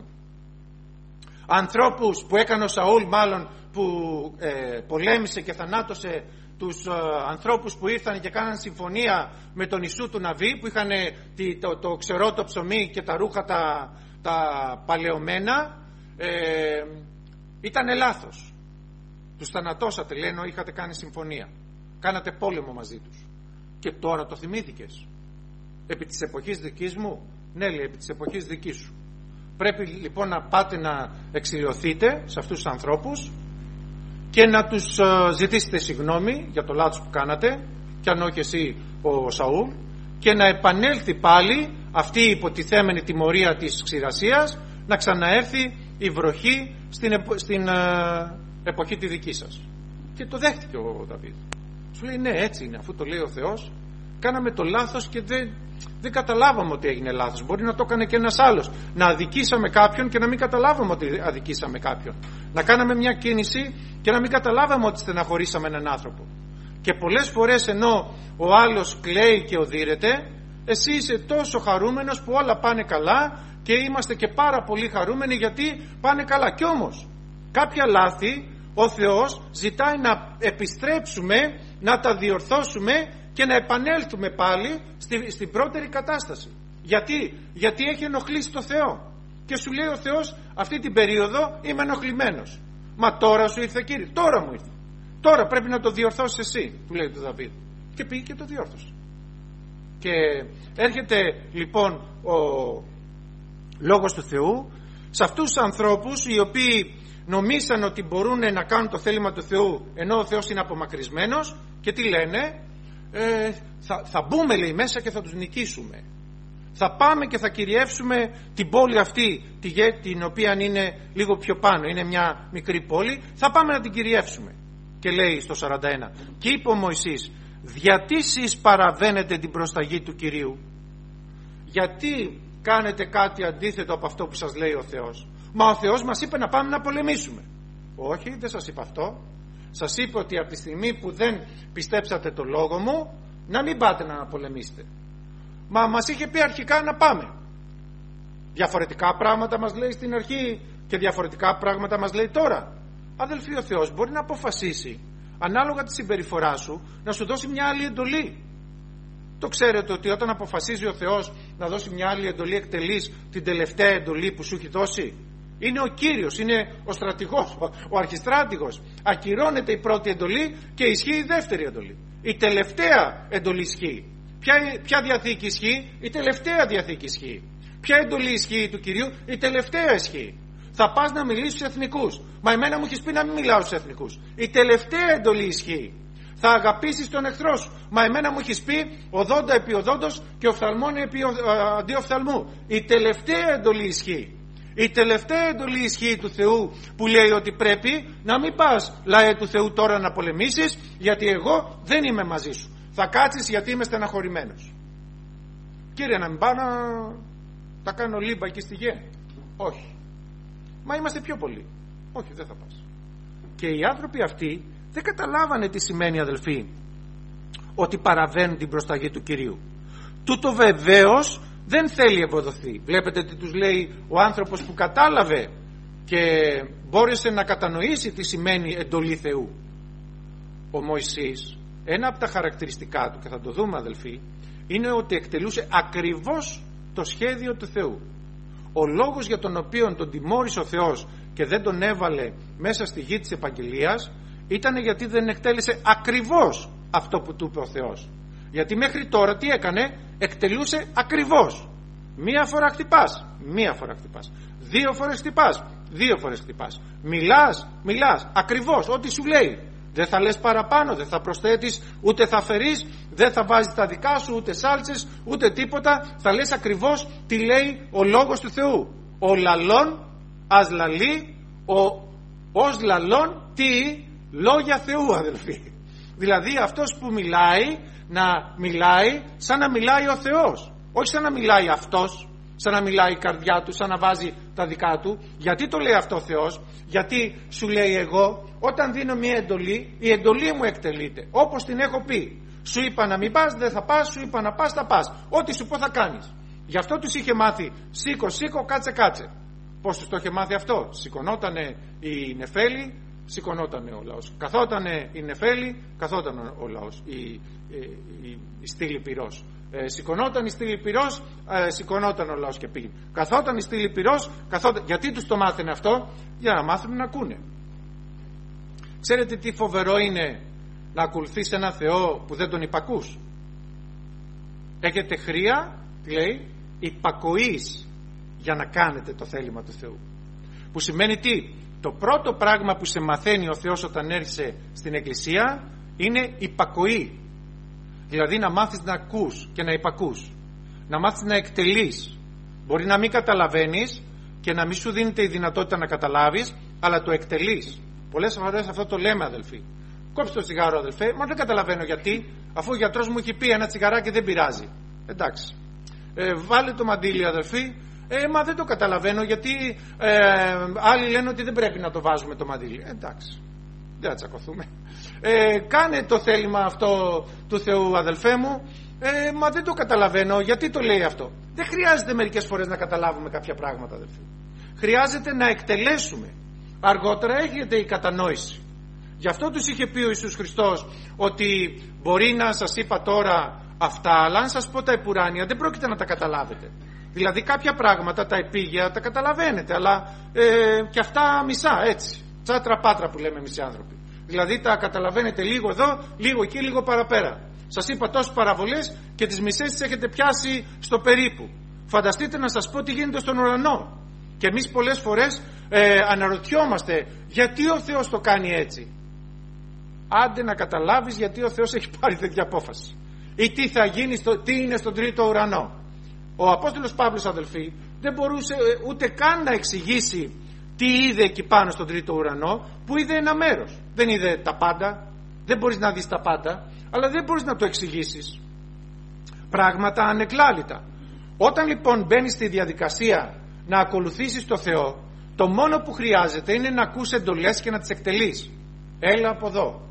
ανθρώπους που έκανε ο Σαούλ, μάλλον που ε, πολέμησε και θανάτωσε τους uh, ανθρώπους που ήρθαν και κάναν συμφωνία με τον Ιησού του Ναβί, που είχαν το, το ξερό το ψωμί και τα ρούχα τα, τα παλαιωμένα, ε, ήτανε λάθος. Τους θανατώσατε, λένε, είχατε κάνει συμφωνία. Κάνατε πόλεμο μαζί τους. Και τώρα το θυμήθηκες. Επί της εποχής δικής μου? Ναι, λέει, επί της εποχής δικής σου. Πρέπει λοιπόν να πάτε να εξηλιωθείτε σε αυτούς τους ανθρώπους και να τους uh, ζητήσετε συγγνώμη για το λάθος που κάνατε, και αν όχι εσύ ο Σαούλ, και να επανέλθει πάλι αυτή η υποτιθέμενη τιμωρία της ξηρασίας, να ξαναέρθει η βροχή στην, επο, στην uh, εποχή τη δική σας. Και το δέχτηκε ο Δαβίδ. Σου λέει ναι, έτσι είναι, αφού το λέει ο Θεός. Κάναμε το λάθος και δεν, δεν καταλάβαμε ότι έγινε λάθος. Μπορεί να το έκανε και ένας άλλος. Να αδικήσαμε κάποιον και να μην καταλάβαμε ότι αδικήσαμε κάποιον. Να κάναμε μια κίνηση και να μην καταλάβαμε ότι στεναχωρήσαμε έναν άνθρωπο. Και πολλές φορές ενώ ο άλλος κλαίει και οδύρεται, εσύ είσαι τόσο χαρούμενος που όλα πάνε καλά και είμαστε και πάρα πολύ χαρούμενοι γιατί πάνε καλά. Κι όμως κάποια λάθη ο Θεός ζητάει να επιστρέψουμε, να τα διορθώσουμε και να επανέλθουμε πάλι στη, στην πρώτερη κατάσταση. Γιατί? Γιατί έχει ενοχλήσει το Θεό. Και σου λέει ο Θεός, αυτή την περίοδο είμαι ενοχλημένος. Μα τώρα σου ήρθε, Κύριε? Τώρα μου ήρθε. Τώρα πρέπει να το διορθώσεις εσύ, του λέει του Δαβίδ. Και πήγε και το διόρθωσε. Και έρχεται λοιπόν ο Λόγος του Θεού σε αυτούς τους ανθρώπους οι οποίοι νομίσαν ότι μπορούν να κάνουν το θέλημα του Θεού ενώ ο Θεός είναι απομακρυσμένος, και τι λένε? Ε, θα, θα μπούμε, λέει, μέσα και θα τους νικήσουμε. Θα πάμε και θα κυριεύσουμε την πόλη αυτή, την οποία είναι λίγο πιο πάνω, είναι μια μικρή πόλη, θα πάμε να την κυριεύσουμε. Και λέει στο σαράντα ένα, και είπε ο Μωυσής, γιατί εσείς παραβαίνετε την προσταγή του Κυρίου? Γιατί κάνετε κάτι αντίθετο από αυτό που σας λέει ο Θεός? Μα ο Θεός μας είπε να πάμε να πολεμήσουμε. Όχι, δεν σας είπε αυτό. Σας είπε ότι από τη στιγμή που δεν πιστέψατε το λόγο μου, να μην πάτε να πολεμήσετε. Μα μας είχε πει αρχικά να πάμε. Διαφορετικά πράγματα μας λέει στην αρχή και διαφορετικά πράγματα μας λέει τώρα. Αδελφοί, ο Θεός μπορεί να αποφασίσει ανάλογα τη συμπεριφορά σου να σου δώσει μια άλλη εντολή. Το ξέρετε ότι όταν αποφασίζει ο Θεός να δώσει μια άλλη εντολή, εκτελείς την τελευταία εντολή που σου έχει δώσει? Είναι ο Κύριος, είναι ο στρατηγός, ο αρχιστράτηγος. Ακυρώνεται η πρώτη εντολή και ισχύει η δεύτερη εντολή. Η τελευταία εντολή ισχύει. Ποια, ποια διαθήκη ισχύει? Η τελευταία διαθήκη ισχύει. Ποια εντολή ισχύει του Κυρίου? Η τελευταία ισχύει. Θα πας να μιλήσεις στους εθνικούς. Μα εμένα μου έχεις πει να μην μιλάω στους εθνικούς. Η τελευταία εντολή ισχύει. Θα αγαπήσεις τον εχθρό σου. Μα εμένα μου έχεις πει οδόντα επί οδόντος και οφθαλμόν επί αντί οφθαλμού. Η τελευταία εντολή ισχύει. Η τελευταία εντολή ισχύει του Θεού που λέει ότι πρέπει να μην πας, λαέ του Θεού, τώρα να πολεμήσεις, γιατί εγώ δεν είμαι μαζί σου. Θα κάτσεις γιατί είμαι στεναχωρημένος. Κύριε, να μην πάω να τα κάνω λίμπα εκεί στη γη? Όχι. Μα είμαστε πιο πολλοί. Όχι, δεν θα πας. Και οι άνθρωποι αυτοί δεν καταλάβανε τι σημαίνει, αδελφοί, ότι παραβαίνουν την προσταγή του Κυρίου. Τούτο βεβαίως δεν θέλει ευοδοθεί. Βλέπετε τι τους λέει ο άνθρωπος που κατάλαβε και μπόρεσε να κατανοήσει τι σημαίνει εντολή Θεού. Ο Μωυσής, ένα από τα χαρακτηριστικά του, και θα το δούμε, αδελφοί, είναι ότι εκτελούσε ακριβώς το σχέδιο του Θεού. Ο λόγος για τον οποίο τον τιμώρησε ο Θεός και δεν τον έβαλε μέσα στη γη της επαγγελίας ήταν γιατί δεν εκτέλεσε ακριβώς αυτό που του είπε ο Θεός. Γιατί μέχρι τώρα τι έκανε? Εκτελούσε ακριβώς. Μία φορά χτυπάς, μία φορά χτυπάς. Δύο φορές χτυπάς, δύο φορές χτυπάς. Μιλάς, μιλάς, ακριβώς ό,τι σου λέει. Δεν θα λες παραπάνω, δεν θα προσθέτεις, ούτε θα αφαιρείς, δεν θα βάζεις τα δικά σου, ούτε σάλτσες, ούτε τίποτα. Θα λες ακριβώς τι λέει ο λόγος του Θεού. Ο λαλών ας λαλεί, ο ως λαλών τι λόγια Θεού, αδελφοί. Δηλαδή αυτός που μιλάει να μιλάει σαν να μιλάει ο Θεός, όχι σαν να μιλάει αυτός, σαν να μιλάει η καρδιά του, σαν να βάζει τα δικά του. Γιατί το λέει αυτό ο Θεός? Γιατί σου λέει, εγώ όταν δίνω μια εντολή, η εντολή μου εκτελείται όπως την έχω πει. Σου είπα να μην πας, δεν θα πας, σου είπα να πας, θα πας. Ό,τι σου πω θα κάνεις. Γι' αυτό τους είχε μάθει σήκω, σήκω, κάτσε, κάτσε. Πώς τους το είχε μάθει αυτό? Σηκωνότανε οι νεφέλοι, σηκωνότανε ο λαός. Καθότανε οι νεφέλοι, καθόταν ο λαός, η, η, η, η στήλη πυρός. Ε, σηκωνόταν η στήλη πυρός, ε, σηκωνόταν ο λαός και πήγαινε. Καθόταν η στήλη πυρός, καθόταν. Γιατί τους το μάθαινε αυτό? Για να μάθουν να ακούνε. Ξέρετε τι φοβερό είναι να ακολουθείς έναν Θεό που δεν τον υπακούς? Έχετε χρία, τι λέει, υπακοής για να κάνετε το θέλημα του Θεού. Που σημαίνει τι? Το πρώτο πράγμα που σε μαθαίνει ο Θεός όταν έρχεσαι στην εκκλησία είναι υπακοή. Δηλαδή να μάθεις να ακούς και να υπακούς. Να μάθεις να εκτελείς. Μπορεί να μην καταλαβαίνεις και να μην σου δίνεται η δυνατότητα να καταλάβεις, αλλά το εκτελείς. Πολλές φορές αυτό το λέμε, αδελφοί. Κόψε το τσιγάρο, αδελφέ. Μα δεν καταλαβαίνω γιατί, αφού ο γιατρός μου έχει πει ένα τσιγαράκι δεν πειράζει. Εντάξει. Ε, βάλε το μαντίλι, αδελφοί. Ε, μα δεν το καταλαβαίνω γιατί ε, άλλοι λένε ότι δεν πρέπει να το βάζουμε το μαντίλι. Ε, εντάξει. Δεν θα τσακωθούμε. Ε, κάνε το θέλημα αυτό του Θεού, αδελφέ μου. Ε, μα δεν το καταλαβαίνω γιατί το λέει αυτό. Δεν χρειάζεται μερικές φορές να καταλάβουμε κάποια πράγματα, αδελφοί. Χρειάζεται να εκτελέσουμε. Αργότερα έχετε η κατανόηση. Γι' αυτό τους είχε πει ο Ιησούς Χριστός ότι μπορεί να σας είπα τώρα αυτά, αλλά αν σας πω τα επουράνια δεν πρόκειται να τα καταλάβετε. Δηλαδή κάποια πράγματα τα επίγεια τα καταλαβαίνετε, αλλά ε, και αυτά μισά, έτσι, τσάτρα πάτρα που λέμε εμείς οι άνθρωποι. Δηλαδή τα καταλαβαίνετε λίγο εδώ, λίγο εκεί, λίγο παραπέρα. Σας είπα τόσες παραβολές και τις μισές τις έχετε πιάσει στο περίπου. Φανταστείτε να σας πω τι γίνεται στον ουρανό. Και εμείς πολλές φορές ε, αναρωτιόμαστε γιατί ο Θεός το κάνει έτσι. Άντε να καταλάβεις γιατί ο Θεός έχει πάρει τέτοια απόφαση. Ή τι θα γίνει, στο, τι είναι στον τρίτο ουρανό. Ο Απόστολος Παύλος, αδελφοί, δεν μπορούσε ούτε καν να εξηγήσει τι είδε εκεί πάνω στον τρίτο ουρανό, που είδε ένα μέρος. Δεν είδε τα πάντα, δεν μπορείς να δεις τα πάντα, αλλά δεν μπορείς να το εξηγήσεις. Πράγματα ανεκλάλητα. Όταν λοιπόν μπαίνεις στη διαδικασία να ακολουθήσεις το Θεό, το μόνο που χρειάζεται είναι να ακούς εντολές και να τις εκτελείς. Έλα από εδώ.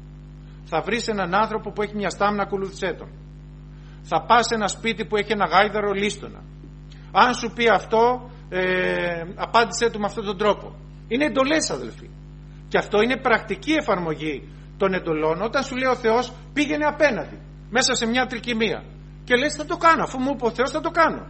Θα βρεις έναν άνθρωπο που έχει μια στάμνα, ακολούθησέ τον. Θα πας σε ένα σπίτι που έχει ένα γάιδαρο, λίστονα. Αν σου πει αυτό, ε, απάντησέ του με αυτόν τον τρόπο. Είναι εντολές, αδελφοί. Και αυτό είναι πρακτική εφαρμογή των εντολών. Όταν σου λέει ο Θεός πήγαινε απέναντι, μέσα σε μια τρικυμία, και λες θα το κάνω, αφού μου είπε ο Θεός θα το κάνω.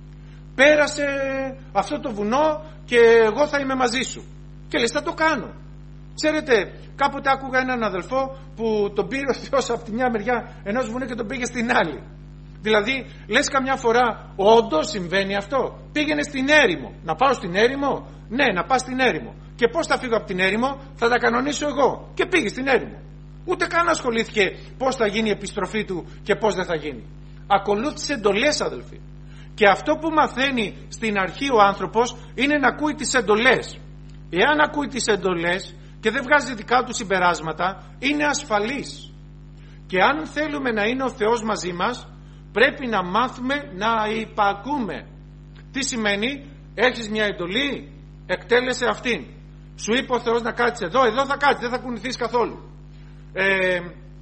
Πέρασε αυτό το βουνό και εγώ θα είμαι μαζί σου, και λες θα το κάνω. Ξέρετε, κάποτε άκουγα έναν αδελφό που τον πήρε ο Θεός από τη μια μεριά ενός βουνού και τον πήγε στην άλλη. Δηλαδή, λες καμιά φορά, όντως συμβαίνει αυτό. Πήγαινε στην έρημο. Να πάω στην έρημο? Ναι, να πας στην έρημο. Και πώς θα φύγω από την έρημο? Θα τα κανονίσω εγώ. Και πήγε στην έρημο. Ούτε καν ασχολήθηκε πώς θα γίνει η επιστροφή του και πώς δεν θα γίνει. Ακολούθησε εντολές, αδελφοί. Και αυτό που μαθαίνει στην αρχή ο άνθρωπος είναι να ακούει τις εντολές. Εάν ακούει τις εντολές και δεν βγάζει δικά του συμπεράσματα, είναι ασφαλής. Και αν θέλουμε να είναι ο Θεός μαζί μας, πρέπει να μάθουμε να υπακούμε. Τι σημαίνει? Έχεις μια εντολή, εκτέλεσε αυτήν. Σου είπε ο Θεός να κάτσεις εδώ, εδώ θα κάτσεις, δεν θα κουνηθείς καθόλου. Ε,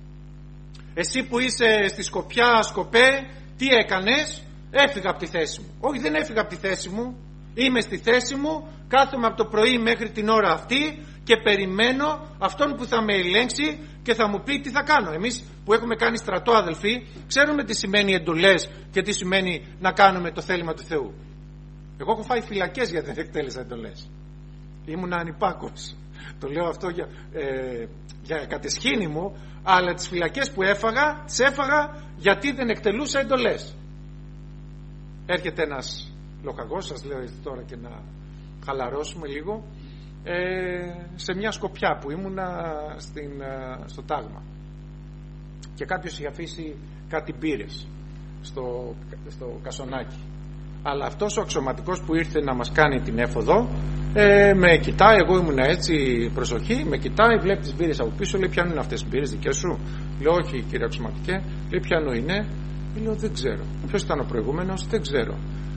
εσύ που είσαι στη Σκοπιά, Σκοπέ, τι έκανες? Έφυγα από τη θέση μου. Όχι, δεν έφυγα από τη θέση μου. Είμαι στη θέση μου, κάθομαι από το πρωί μέχρι την ώρα αυτή και περιμένω αυτόν που θα με ελέγξει και θα μου πει τι θα κάνω. Εμείς που έχουμε κάνει στρατό, αδελφοί, ξέρουμε τι σημαίνει εντολές και τι σημαίνει να κάνουμε το θέλημα του Θεού. Εγώ έχω φάει φυλακές γιατί δεν εκτέλεσα εντολές. Ήμουν ανυπάκος. Το λέω αυτό για, ε, για κατεσχήνη μου, αλλά τις φυλακές που έφαγα, τις έφαγα γιατί δεν εκτελούσα εντολές. έρχεται ένας λοχαγός, σας λέω τώρα και να χαλαρώσουμε λίγο, ε, σε μια σκοπιά που ήμουνα στην, στο Τάγμα, και κάποιος είχε αφήσει κάτι μπύρες στο, στο κασονάκι, αλλά αυτός ο αξιωματικός που ήρθε να μας κάνει την έφοδο, ε, με κοιτάει, εγώ ήμουν έτσι, προσοχή, με κοιτάει, βλέπει τις μπύρες από πίσω, λέει ποιανού είναι αυτές τις μπύρες, δικές σου? Λέω όχι κύριε αξιωματικέ. Λέει ποιανού είναι? Λέω δεν ξέρω. Ποιος ήταν ο προηγούμενος? Δεν ξέρω.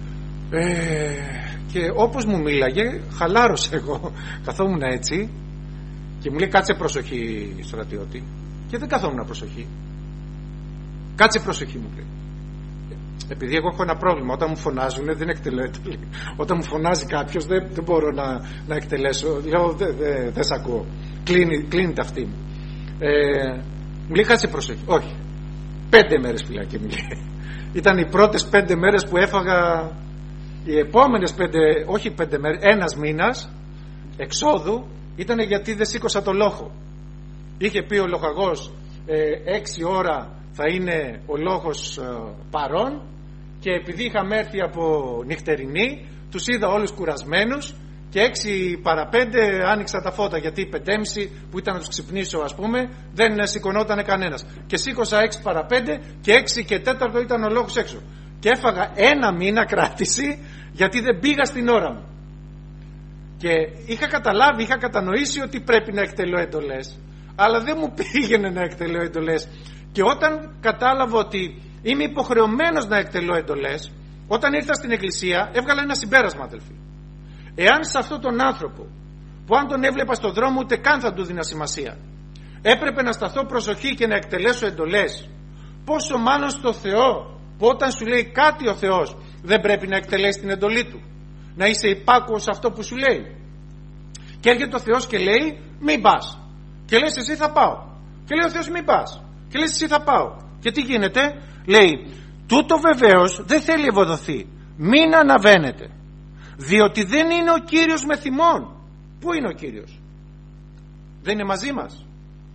ε, και όπως μου μίλαγε χαλάρωσε, εγώ καθόμουν έτσι και μου λέει κάτσε προσοχή στρατιώτη, και δεν καθόμουν προσοχή. Κάτσε προσοχή μου λέει. Επειδή εγώ έχω ένα πρόβλημα, όταν μου φωνάζουν δεν εκτελώ. Όταν μου φωνάζει κάποιος δεν, δεν μπορώ να, να εκτελέσω. Λέω δεν δε, δε σ' ακούω. Κλείνει, κλείνει τα αυτή μου. ε, Μου λέει κάτσε προσοχή. Όχι, πέντε μέρες φυλακή μου λέει. Ήταν οι πρώτες πέντε μέρες που έφαγα. Οι επόμενες πέντε, όχι πέντε μέρες, ένας μήνας εξόδου ήταν γιατί δεν σήκωσα το λόχο. Είχε πει ο λοχαγός ε, έξι ώρα θα είναι ο λόγος ε, παρόν, και επειδή είχαμε έρθει από νυχτερινή τους είδα όλους κουρασμένους, και έξι παρά πέντε άνοιξα τα φώτα, γιατί πεντέμιση που ήταν να τους ξυπνήσω ας πούμε δεν σηκωνόταν κανένας, και σήκωσα έξι παρά πέντε και έξι και τέταρτο ήταν ο λόγος έξω, και έφαγα ένα μήνα κράτηση γιατί δεν πήγα στην ώρα μου. Και είχα καταλάβει, είχα κατανοήσει ότι πρέπει να εκτελώ εντολές, αλλά δεν μου πήγαινε να εκτελώ εντολές. Και όταν κατάλαβα ότι είμαι υποχρεωμένος να εκτελώ εντολές, όταν ήρθα στην εκκλησία έβγαλα ένα συμπέρασμα, αδελφοί. Εάν σε αυτόν τον άνθρωπο, που αν τον έβλεπα στον δρόμο ούτε καν θα του δίνα σημασία, έπρεπε να σταθώ προσοχή και να εκτελέσω εντολές, πόσο μάλλον στο Θεό, που όταν σου λέει κάτι ο Θεός δεν πρέπει να εκτελέσει την εντολή του, να είσαι υπάκουος σε αυτό που σου λέει. Και έρχεται ο Θεός και λέει μην πας, και λες εσύ θα πάω, και λέει ο Θεός μην πας, και λες εσύ θα πάω. Και τι γίνεται? Λέει τούτο βεβαίως δεν θέλει ευοδοθεί, μην αναβαίνετε, διότι δεν είναι ο Κύριος με θυμών. Πού είναι ο Κύριος? Δεν είναι μαζί μας?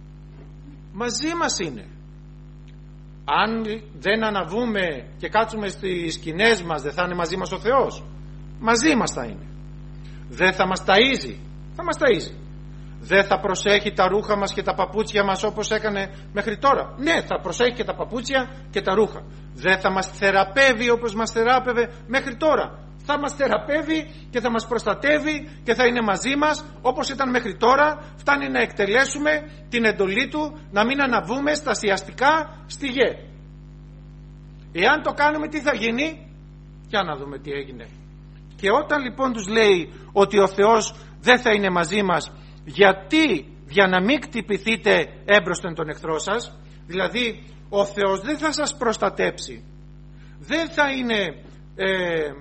Μαζί μας είναι. Αν δεν αναβούμε και κάτσουμε στις σκηνές μας, δεν θα είναι μαζί μας ο Θεός? Μαζί μας θα είναι. Δεν θα μας ταΐζει? Θα μας ταΐζει. Δεν θα προσέχει τα ρούχα μας και τα παπούτσια μας όπως έκανε μέχρι τώρα? Ναι, θα προσέχει και τα παπούτσια και τα ρούχα. Δεν θα μας θεραπεύει όπως μας θεράπευε μέχρι τώρα? Θα μας θεραπεύει και θα μας προστατεύει και θα είναι μαζί μας όπως ήταν μέχρι τώρα. Φτάνει να εκτελέσουμε την εντολή του, να μην αναβούμε στασιαστικά στη γη. Εάν το κάνουμε, τι θα γίνει? Για να δούμε τι έγινε. Και όταν λοιπόν τους λέει ότι ο Θεός δεν θα είναι μαζί μας, γιατί? Για να μην κτυπηθείτε έμπροσθεν τον εχθρό σας. Δηλαδή ο Θεός δεν θα σας προστατέψει, δεν θα είναι ε,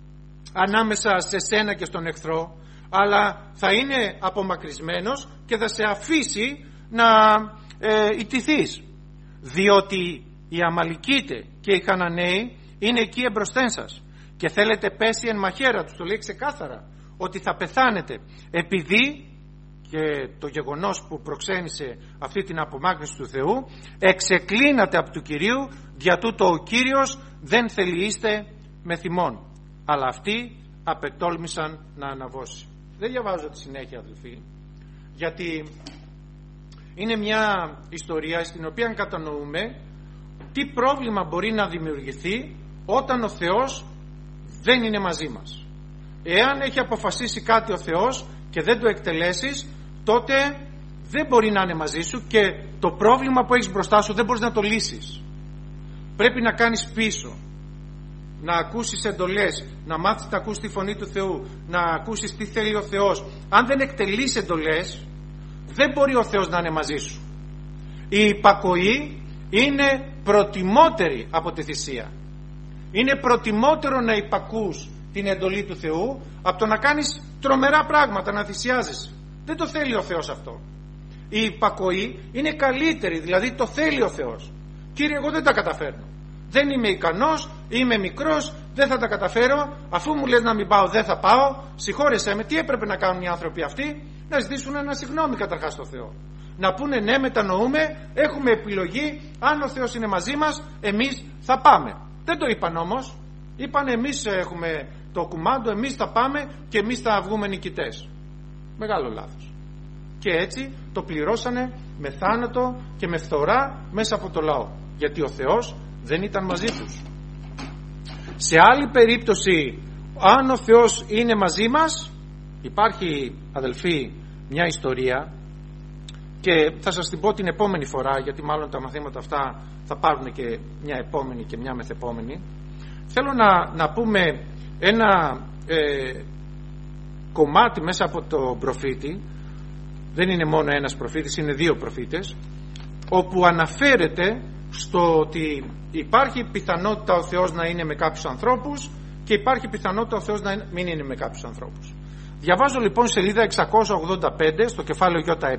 ανάμεσα σε σένα και στον εχθρό, αλλά θα είναι απομακρυσμένος και θα σε αφήσει να ε, ιτηθείς, διότι οι Αμαλικίτε και οι Χαναναίοι είναι εκεί εμπροσθέν σας και θέλετε πέσει εν μαχαίρα τους. Το λέει ξεκάθαρα ότι θα πεθάνετε, επειδή, και το γεγονός που προξένησε αυτή την απομάκρυνση του Θεού, εξεκλίνατε από του Κυρίου, δια τούτο ο Κύριος δεν θελειείστε με θυμών. Αλλά αυτοί απετόλμησαν να αναβώσει. Δεν διαβάζω τη συνέχεια, αδελφοί, γιατί είναι μια ιστορία στην οποία κατανοούμε τι πρόβλημα μπορεί να δημιουργηθεί όταν ο Θεός δεν είναι μαζί μας. Εάν έχει αποφασίσει κάτι ο Θεός και δεν το εκτελέσεις, τότε δεν μπορεί να είναι μαζί σου και το πρόβλημα που έχεις μπροστά σου δεν μπορείς να το λύσεις. Πρέπει να κάνεις πίσω, να ακούσεις εντολές, να μάθεις να ακούσεις τη φωνή του Θεού, να ακούσεις τι θέλει ο Θεός. Αν δεν εκτελείς εντολές, δεν μπορεί ο Θεός να είναι μαζί σου. Η υπακοή είναι προτιμότερη από τη θυσία. Είναι προτιμότερο να υπακούς την εντολή του Θεού από το να κάνεις τρομερά πράγματα, να θυσιάζεις. Δεν το θέλει ο Θεός αυτό. Η υπακοή είναι καλύτερη, δηλαδή το θέλει ο Θεός. Κύριε, εγώ δεν τα καταφέρνω, δεν είμαι ικανός, είμαι μικρός, δεν θα τα καταφέρω, αφού μου λες να μην πάω δεν θα πάω, συγχώρεσέ με. Τι έπρεπε να κάνουν οι άνθρωποι αυτοί? Να ζητήσουν ένα συγγνώμη καταρχάς στο Θεό, να πούνε ναι, μετανοούμε, έχουμε επιλογή, αν ο Θεός είναι μαζί μας εμείς θα πάμε. Δεν το είπαν όμως. Είπανε εμείς έχουμε το κουμάντο, εμείς θα πάμε και εμείς θα βγούμε νικητές. Μεγάλο λάθος. Και έτσι το πληρώσανε με θάνατο και με φθορά μέσα από το λαό, γιατί ο Θεός δεν ήταν μαζί τους. Σε άλλη περίπτωση, αν ο Θεός είναι μαζί μας, υπάρχει, αδελφοί, μια ιστορία, και θα σας την πω την επόμενη φορά, γιατί μάλλον τα μαθήματα αυτά θα πάρουν και μια επόμενη και μια μεθεπόμενη. Θέλω να, να πούμε ένα ε, κομμάτι μέσα από το προφήτη. Δεν είναι μόνο ένας προφήτης, είναι δύο προφήτες, όπου αναφέρεται στο ότι υπάρχει πιθανότητα ο Θεός να είναι με κάποιους ανθρώπους και υπάρχει πιθανότητα ο Θεός να μην είναι με κάποιους ανθρώπους. Διαβάζω λοιπόν σελίδα εξακόσια ογδόντα πέντε στο κεφάλαιο ΙΕ.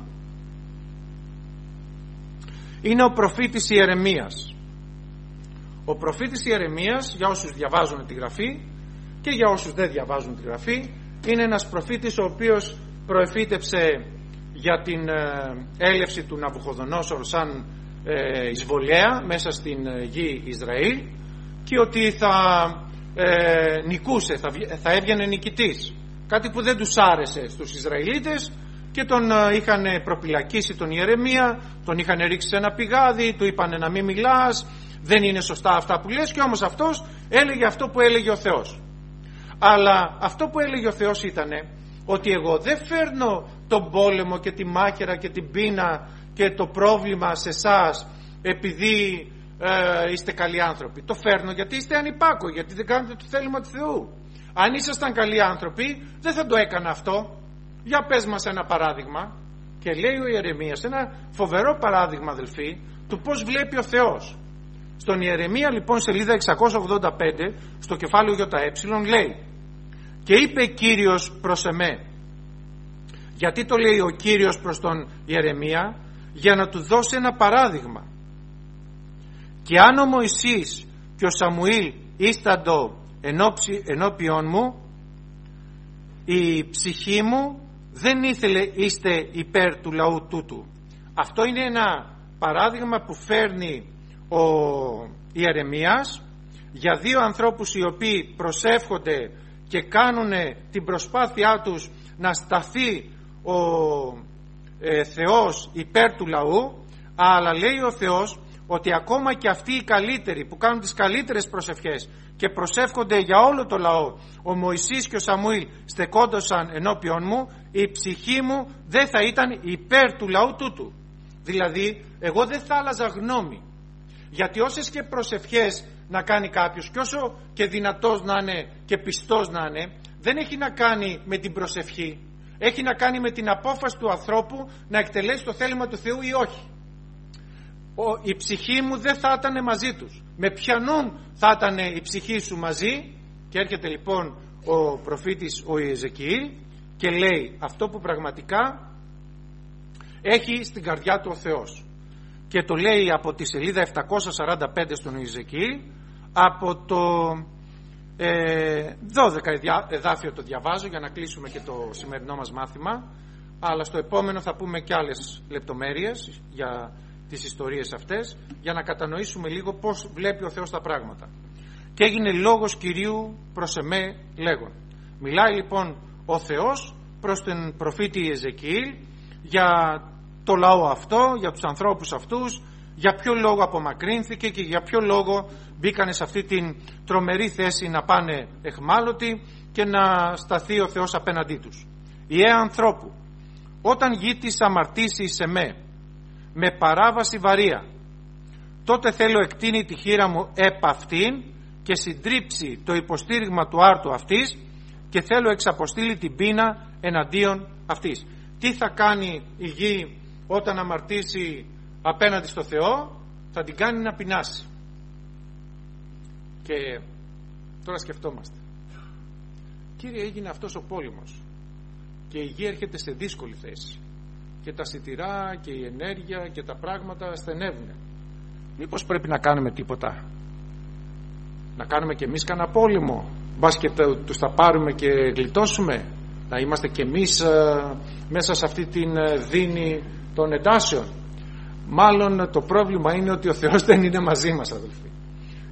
Είναι ο προφήτης Ιερεμίας. Ο προφήτης Ιερεμίας, για όσους διαβάζουν τη Γραφή και για όσους δεν διαβάζουν τη Γραφή, είναι ένας προφήτης ο οποίος προεφήτεψε για την έλευση του Ναβουχοδονόσορ σαν εισβολέα μέσα στην γη Ισραήλ και ότι θα ε, νικούσε, θα, θα έβγαινε νικητής, κάτι που δεν τους άρεσε στους Ισραηλίτες και τον ε, είχαν προπυλακίσει τον Ιερεμία, τον είχαν ρίξει σε ένα πηγάδι, του είπανε να μην μιλάς, δεν είναι σωστά αυτά που λες, και όμως αυτός έλεγε αυτό που έλεγε ο Θεός. Αλλά αυτό που έλεγε ο Θεός ήτανε ότι εγώ δεν φέρνω τον πόλεμο και τη μάχαιρα και την πείνα και το πρόβλημα σε εσάς επειδή ε, είστε καλοί άνθρωποι. Το φέρνω γιατί είστε ανυπάκοοι, γιατί δεν κάνετε το θέλημα του Θεού. Αν ήσασταν καλοί άνθρωποι δεν θα το έκανα αυτό. Για πες μας ένα παράδειγμα. Και λέει ο Ιερεμίας ένα φοβερό παράδειγμα, αδελφοί, του πώς βλέπει ο Θεός. Στον Ιερεμία λοιπόν σελίδα εξακόσια ογδόντα πέντε στο κεφάλαιο ΙΕ λέει: και είπε Κύριος προς εμέ. Γιατί το λέει ο Κύριος προς τον Ιερεμία? Για να του δώσει ένα παράδειγμα. Και αν ο Μωυσής και ο Σαμουήλ ίσταντο ενώπιον μου, η ψυχή μου δεν ήθελε είστε υπέρ του λαού τούτου. Αυτό είναι ένα παράδειγμα που φέρνει ο Ιερεμίας για δύο ανθρώπους οι οποίοι προσεύχονται και κάνουν την προσπάθειά τους να σταθεί ο ε, Θεός υπέρ του λαού, αλλά λέει ο Θεός ότι ακόμα και αυτοί οι καλύτεροι που κάνουν τις καλύτερες προσευχές και προσεύχονται για όλο το λαό, ο Μωυσής και ο Σαμουήλ στεκόντωσαν ενώπιον μου, η ψυχή μου δεν θα ήταν υπέρ του λαού τούτου. Δηλαδή εγώ δεν θα άλλαζα γνώμη, γιατί όσες και προσευχές να κάνει κάποιος και όσο και δυνατός να είναι και πιστός να είναι, δεν έχει να κάνει με την προσευχή, έχει να κάνει με την απόφαση του ανθρώπου να εκτελέσει το θέλημα του Θεού ή όχι. Ο, η ψυχή μου δεν θα ήταν μαζί τους. Με ποιανούν θα ήταν η ψυχή σου μαζί? Και έρχεται λοιπόν ο προφήτης ο Ιεζεκιήλ και λέει αυτό που πραγματικά έχει στην καρδιά του ο Θεός, και το λέει από τη σελίδα επτακόσια σαράντα πέντε στον Ιεζεκιήλ, από το ε, δώδεκα εδάφιο το διαβάζω για να κλείσουμε και το σημερινό μας μάθημα, αλλά στο επόμενο θα πούμε και άλλες λεπτομέρειες για τις ιστορίες αυτές, για να κατανοήσουμε λίγο πώς βλέπει ο Θεός τα πράγματα. Και έγινε λόγος Κυρίου προς εμέ λέγον. Μιλάει λοιπόν ο Θεός προς τον προφήτη Ιεζεκιήλ για το λαό αυτό, για τους ανθρώπους αυτούς, για ποιο λόγο απομακρύνθηκε και για ποιο λόγο μπήκανε σε αυτή την τρομερή θέση να πάνε εχμάλωτοι και να σταθεί ο Θεός απέναντί τους. Ιε ανθρώπου, όταν γη της αμαρτήσει σε με με παράβαση βαρεία, τότε θέλω εκτείνει τη χείρα μου επ' αυτήν και συντρίψει το υποστήριγμα του άρτου αυτής και θέλω εξαποστείλει την πείνα εναντίον αυτής. Τι θα κάνει η γη όταν αμαρτήσει απέναντι στο Θεό? Θα την κάνει να πεινάσει. Και τώρα σκεφτόμαστε, Κύριε, έγινε αυτός ο πόλεμος και η γη έρχεται σε δύσκολη θέση και τα σιτηρά και η ενέργεια και τα πράγματα στενεύουν. Μήπως πρέπει να κάνουμε τίποτα? Να κάνουμε και εμείς κανένα πόλεμο? Μπας και τους τα πάρουμε και γλιτώσουμε? Να είμαστε και εμείς ε, μέσα σε αυτή την ε, δίνη των εντάσεων? Μάλλον το πρόβλημα είναι ότι ο Θεός δεν είναι μαζί μας, αδελφοί.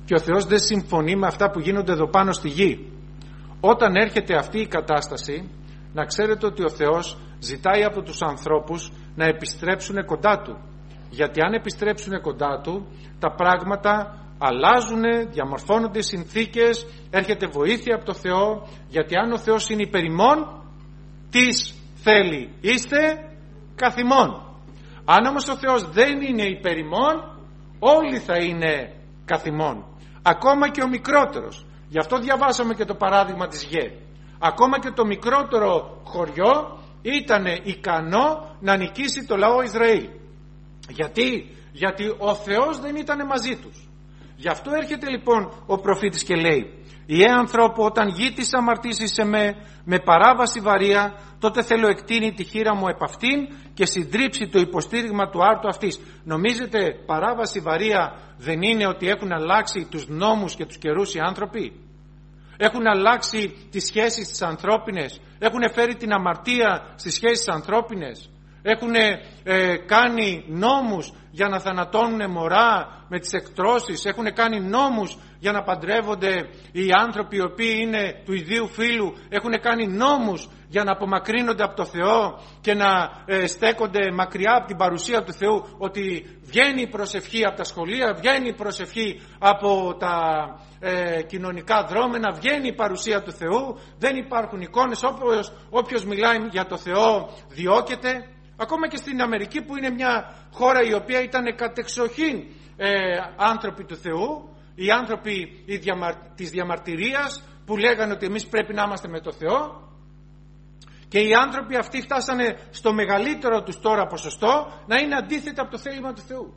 και ο Θεός δεν συμφωνεί με αυτά που γίνονται εδώ πάνω στη γη. Όταν έρχεται αυτή η κατάσταση, να ξέρετε ότι ο Θεός ζητάει από τους ανθρώπους να επιστρέψουν κοντά Του. Γιατί αν επιστρέψουν κοντά Του, τα πράγματα αλλάζουν, διαμορφώνονται συνθήκες, έρχεται βοήθεια από το Θεό. Γιατί αν ο Θεός είναι υπέρ ημών, τις θέλει είστε καθ' ημών. Αν όμως ο Θεός δεν είναι υπέρ ημών, όλοι θα είναι καθ' ημών. Ακόμα και ο μικρότερος. Γι' αυτό διαβάσαμε και το παράδειγμα της Γε. Ακόμα και το μικρότερο χωριό ήταν ικανό να νικήσει το λαό Ισραήλ. Γιατί? Γιατί ο Θεός δεν ήταν μαζί τους. Γι' αυτό έρχεται λοιπόν ο προφήτης και λέει: «Ιε ανθρώπου, όταν γη της αμαρτήσεις με, με παράβαση βαρεία, τότε θέλω εκτείνει τη χείρα μου επ' αυτήν και συντρίψει το υποστήριγμα του άρτου αυτής». Νομίζετε παράβαση βαρεία δεν είναι ότι έχουν αλλάξει τους νόμους και τους καιρούς οι άνθρωποι? Έχουν αλλάξει τις σχέσεις τις ανθρώπινες, έχουν φέρει την αμαρτία στις σχέσεις τις ανθρώπινες, έχουν ε, κάνει νόμους για να θανατώνουν μωρά με τις εκτρώσεις, έχουν κάνει νόμους για να παντρεύονται οι άνθρωποι οι οποίοι είναι του ιδίου φύλου, έχουν κάνει νόμους για να απομακρύνονται από το Θεό και να ε, στέκονται μακριά από την παρουσία του Θεού, ότι βγαίνει η προσευχή από τα σχολεία, βγαίνει η προσευχή από τα ε, κοινωνικά δρόμενα, βγαίνει η παρουσία του Θεού, δεν υπάρχουν εικόνες, όποιος, όποιος μιλάει για το Θεό διώκεται. Ακόμα και στην Αμερική, που είναι μια χώρα η οποία ήταν κατεξοχήν ε, άνθρωποι του Θεού, οι άνθρωποι οι διαμαρ... της διαμαρτυρίας, που λέγανε ότι εμείς πρέπει να είμαστε με το Θεό, και οι άνθρωποι αυτοί φτάσανε στο μεγαλύτερο τους τώρα ποσοστό να είναι αντίθετα από το θέλημα του Θεού.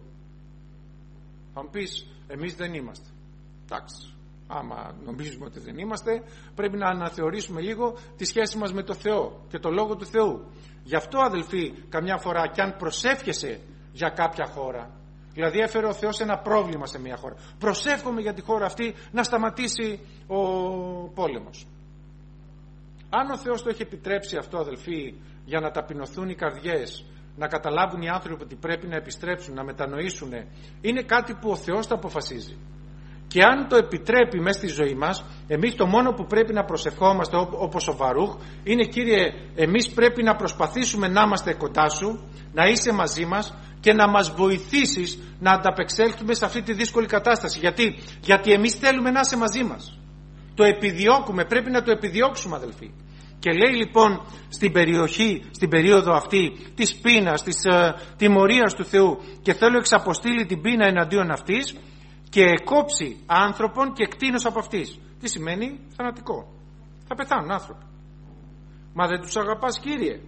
Θα μου πεις, εμείς δεν είμαστε. Εντάξει, άμα νομίζουμε ότι δεν είμαστε, πρέπει να αναθεωρήσουμε λίγο τη σχέση μας με το Θεό και το Λόγο του Θεού. Γι' αυτό, αδελφοί, καμιά φορά κι αν προσεύχεσαι για κάποια χώρα, δηλαδή έφερε ο Θεός ένα πρόβλημα σε μια χώρα, προσεύχομαι για τη χώρα αυτή να σταματήσει ο πόλεμος. Αν ο Θεός το έχει επιτρέψει αυτό, αδελφοί, για να ταπεινωθούν οι καρδιές, να καταλάβουν οι άνθρωποι ότι πρέπει να επιστρέψουν, να μετανοήσουν, είναι κάτι που ο Θεός το αποφασίζει. Και αν το επιτρέπει μέσα στη ζωή μας, εμείς το μόνο που πρέπει να προσευχόμαστε, όπως ο Βαρούχ, είναι: Κύριε, εμείς πρέπει να προσπαθήσουμε να είμαστε κοντά Σου, να είσαι μαζί μας και να μας βοηθήσεις να ανταπεξέλθουμε σε αυτή τη δύσκολη κατάσταση. Γιατί, Γιατί εμείς θέλουμε να είσαι μαζί μας. Το επιδιώκουμε, πρέπει να το επιδιώξουμε, αδελφοί. Και λέει λοιπόν στην περιοχή, στην περίοδο αυτή της πείνας, της ε, τιμωρίας του Θεού, και θέλω εξαποστείλει την πείνα εναντίον αυτής και εκόψει άνθρωπον και εκτείνος από αυτής. Τι σημαίνει? Θανατικό. Θα πεθάνουν άνθρωποι. Μα δεν τους αγαπάς, Κύριε?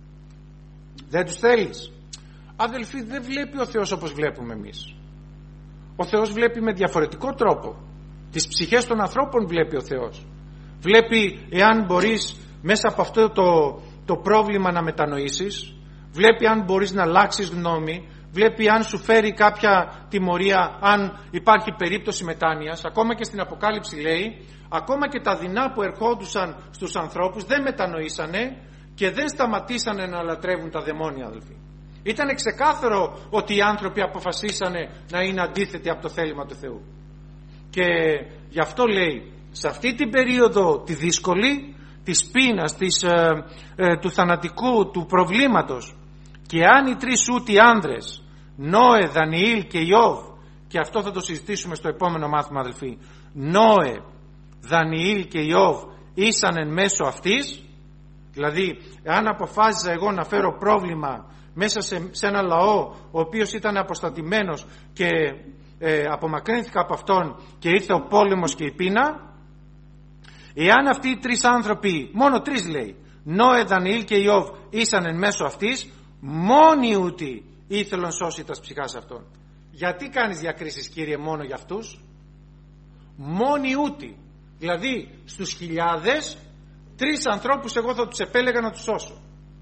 Δεν τους θέλεις? Αδελφοί, δεν βλέπει ο Θεός όπως βλέπουμε εμείς. Ο Θεός βλέπει με διαφορετικό τρόπο. Τις ψυχές των ανθρώπων βλέπει ο Θεός. Βλέπει εάν μπορείς μέσα από αυτό το, το πρόβλημα να μετανοήσεις. Βλέπει αν μπορείς να αλλάξεις γνώμη. Βλέπει αν σου φέρει κάποια τιμωρία, αν υπάρχει περίπτωση μετάνοιας. Ακόμα και στην Αποκάλυψη λέει, ακόμα και τα δεινά που ερχόντουσαν στους ανθρώπους δεν μετανοήσανε και δεν σταματήσανε να λατρεύουν τα δαιμόνια, αδελφοί. Ήταν ξεκάθαρο ότι οι άνθρωποι αποφασίσανε να είναι αντίθετοι από το θέλημα του Θεού. Και γι' αυτό λέει, σε αυτή την περίοδο τη δύσκολη, της πείνας, της, ε, ε, του θανατικού, του προβλήματος, και αν οι τρεις ούτοι άνδρες, Νόε, Δανιήλ και Ιώβ, και αυτό θα το συζητήσουμε στο επόμενο μάθημα, αδελφοί, Νόε, Δανιήλ και Ιώβ ήσαν εν μέσω αυτής, δηλαδή αν αποφάσιζα εγώ να φέρω πρόβλημα μέσα σε, σε ένα λαό ο οποίος ήταν αποστατημένος και ε, απομακρύνθηκα από αυτόν και ήρθε ο πόλεμος και η πείνα, εάν αυτοί οι τρεις άνθρωποι, μόνο τρεις λέει, Νόε, Δανιήλ και Ιώβ ήσαν εν μέσω αυτής, μόνοι ούτι ήθελον σώσει τας ψυχάς αυτών. Γιατί κάνεις διακρίσεις, Κύριε, μόνο για αυτούς? Μόνοι ούτι, δηλαδή στους χιλιάδες, τρεις ανθρώπους εγώ θα τους επέλεγα να τους σώσω.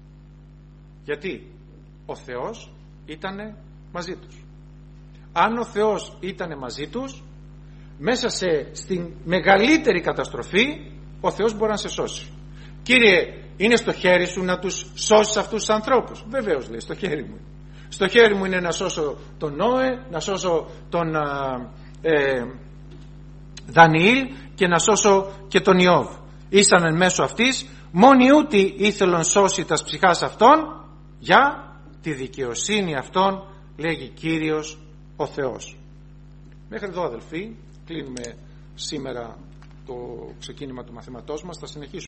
Γιατί ο Θεός ήτανε μαζί τους. Αν ο Θεός ήτανε μαζί τους, μέσα σε, στην μεγαλύτερη καταστροφή, ο Θεός μπορεί να σε σώσει. Κύριε, είναι στο χέρι σου να τους σώσεις αυτούς τους ανθρώπους? Βεβαίως, λέει, στο χέρι μου. Στο χέρι μου είναι να σώσω τον Νόε, να σώσω τον, ε, Δανιήλ και να σώσω και τον Ιώβ. Ήσαν εν μέσω αυτής, μόνοι ούτι ήθελον σώσει τας ψυχάς αυτών, για τη δικαιοσύνη αυτών, λέγει Κύριος ο Θεός. Μέχρι εδώ, αδελφοί, κλείνουμε σήμερα το ξεκίνημα του μαθήματός μας. Θα συνεχίσουμε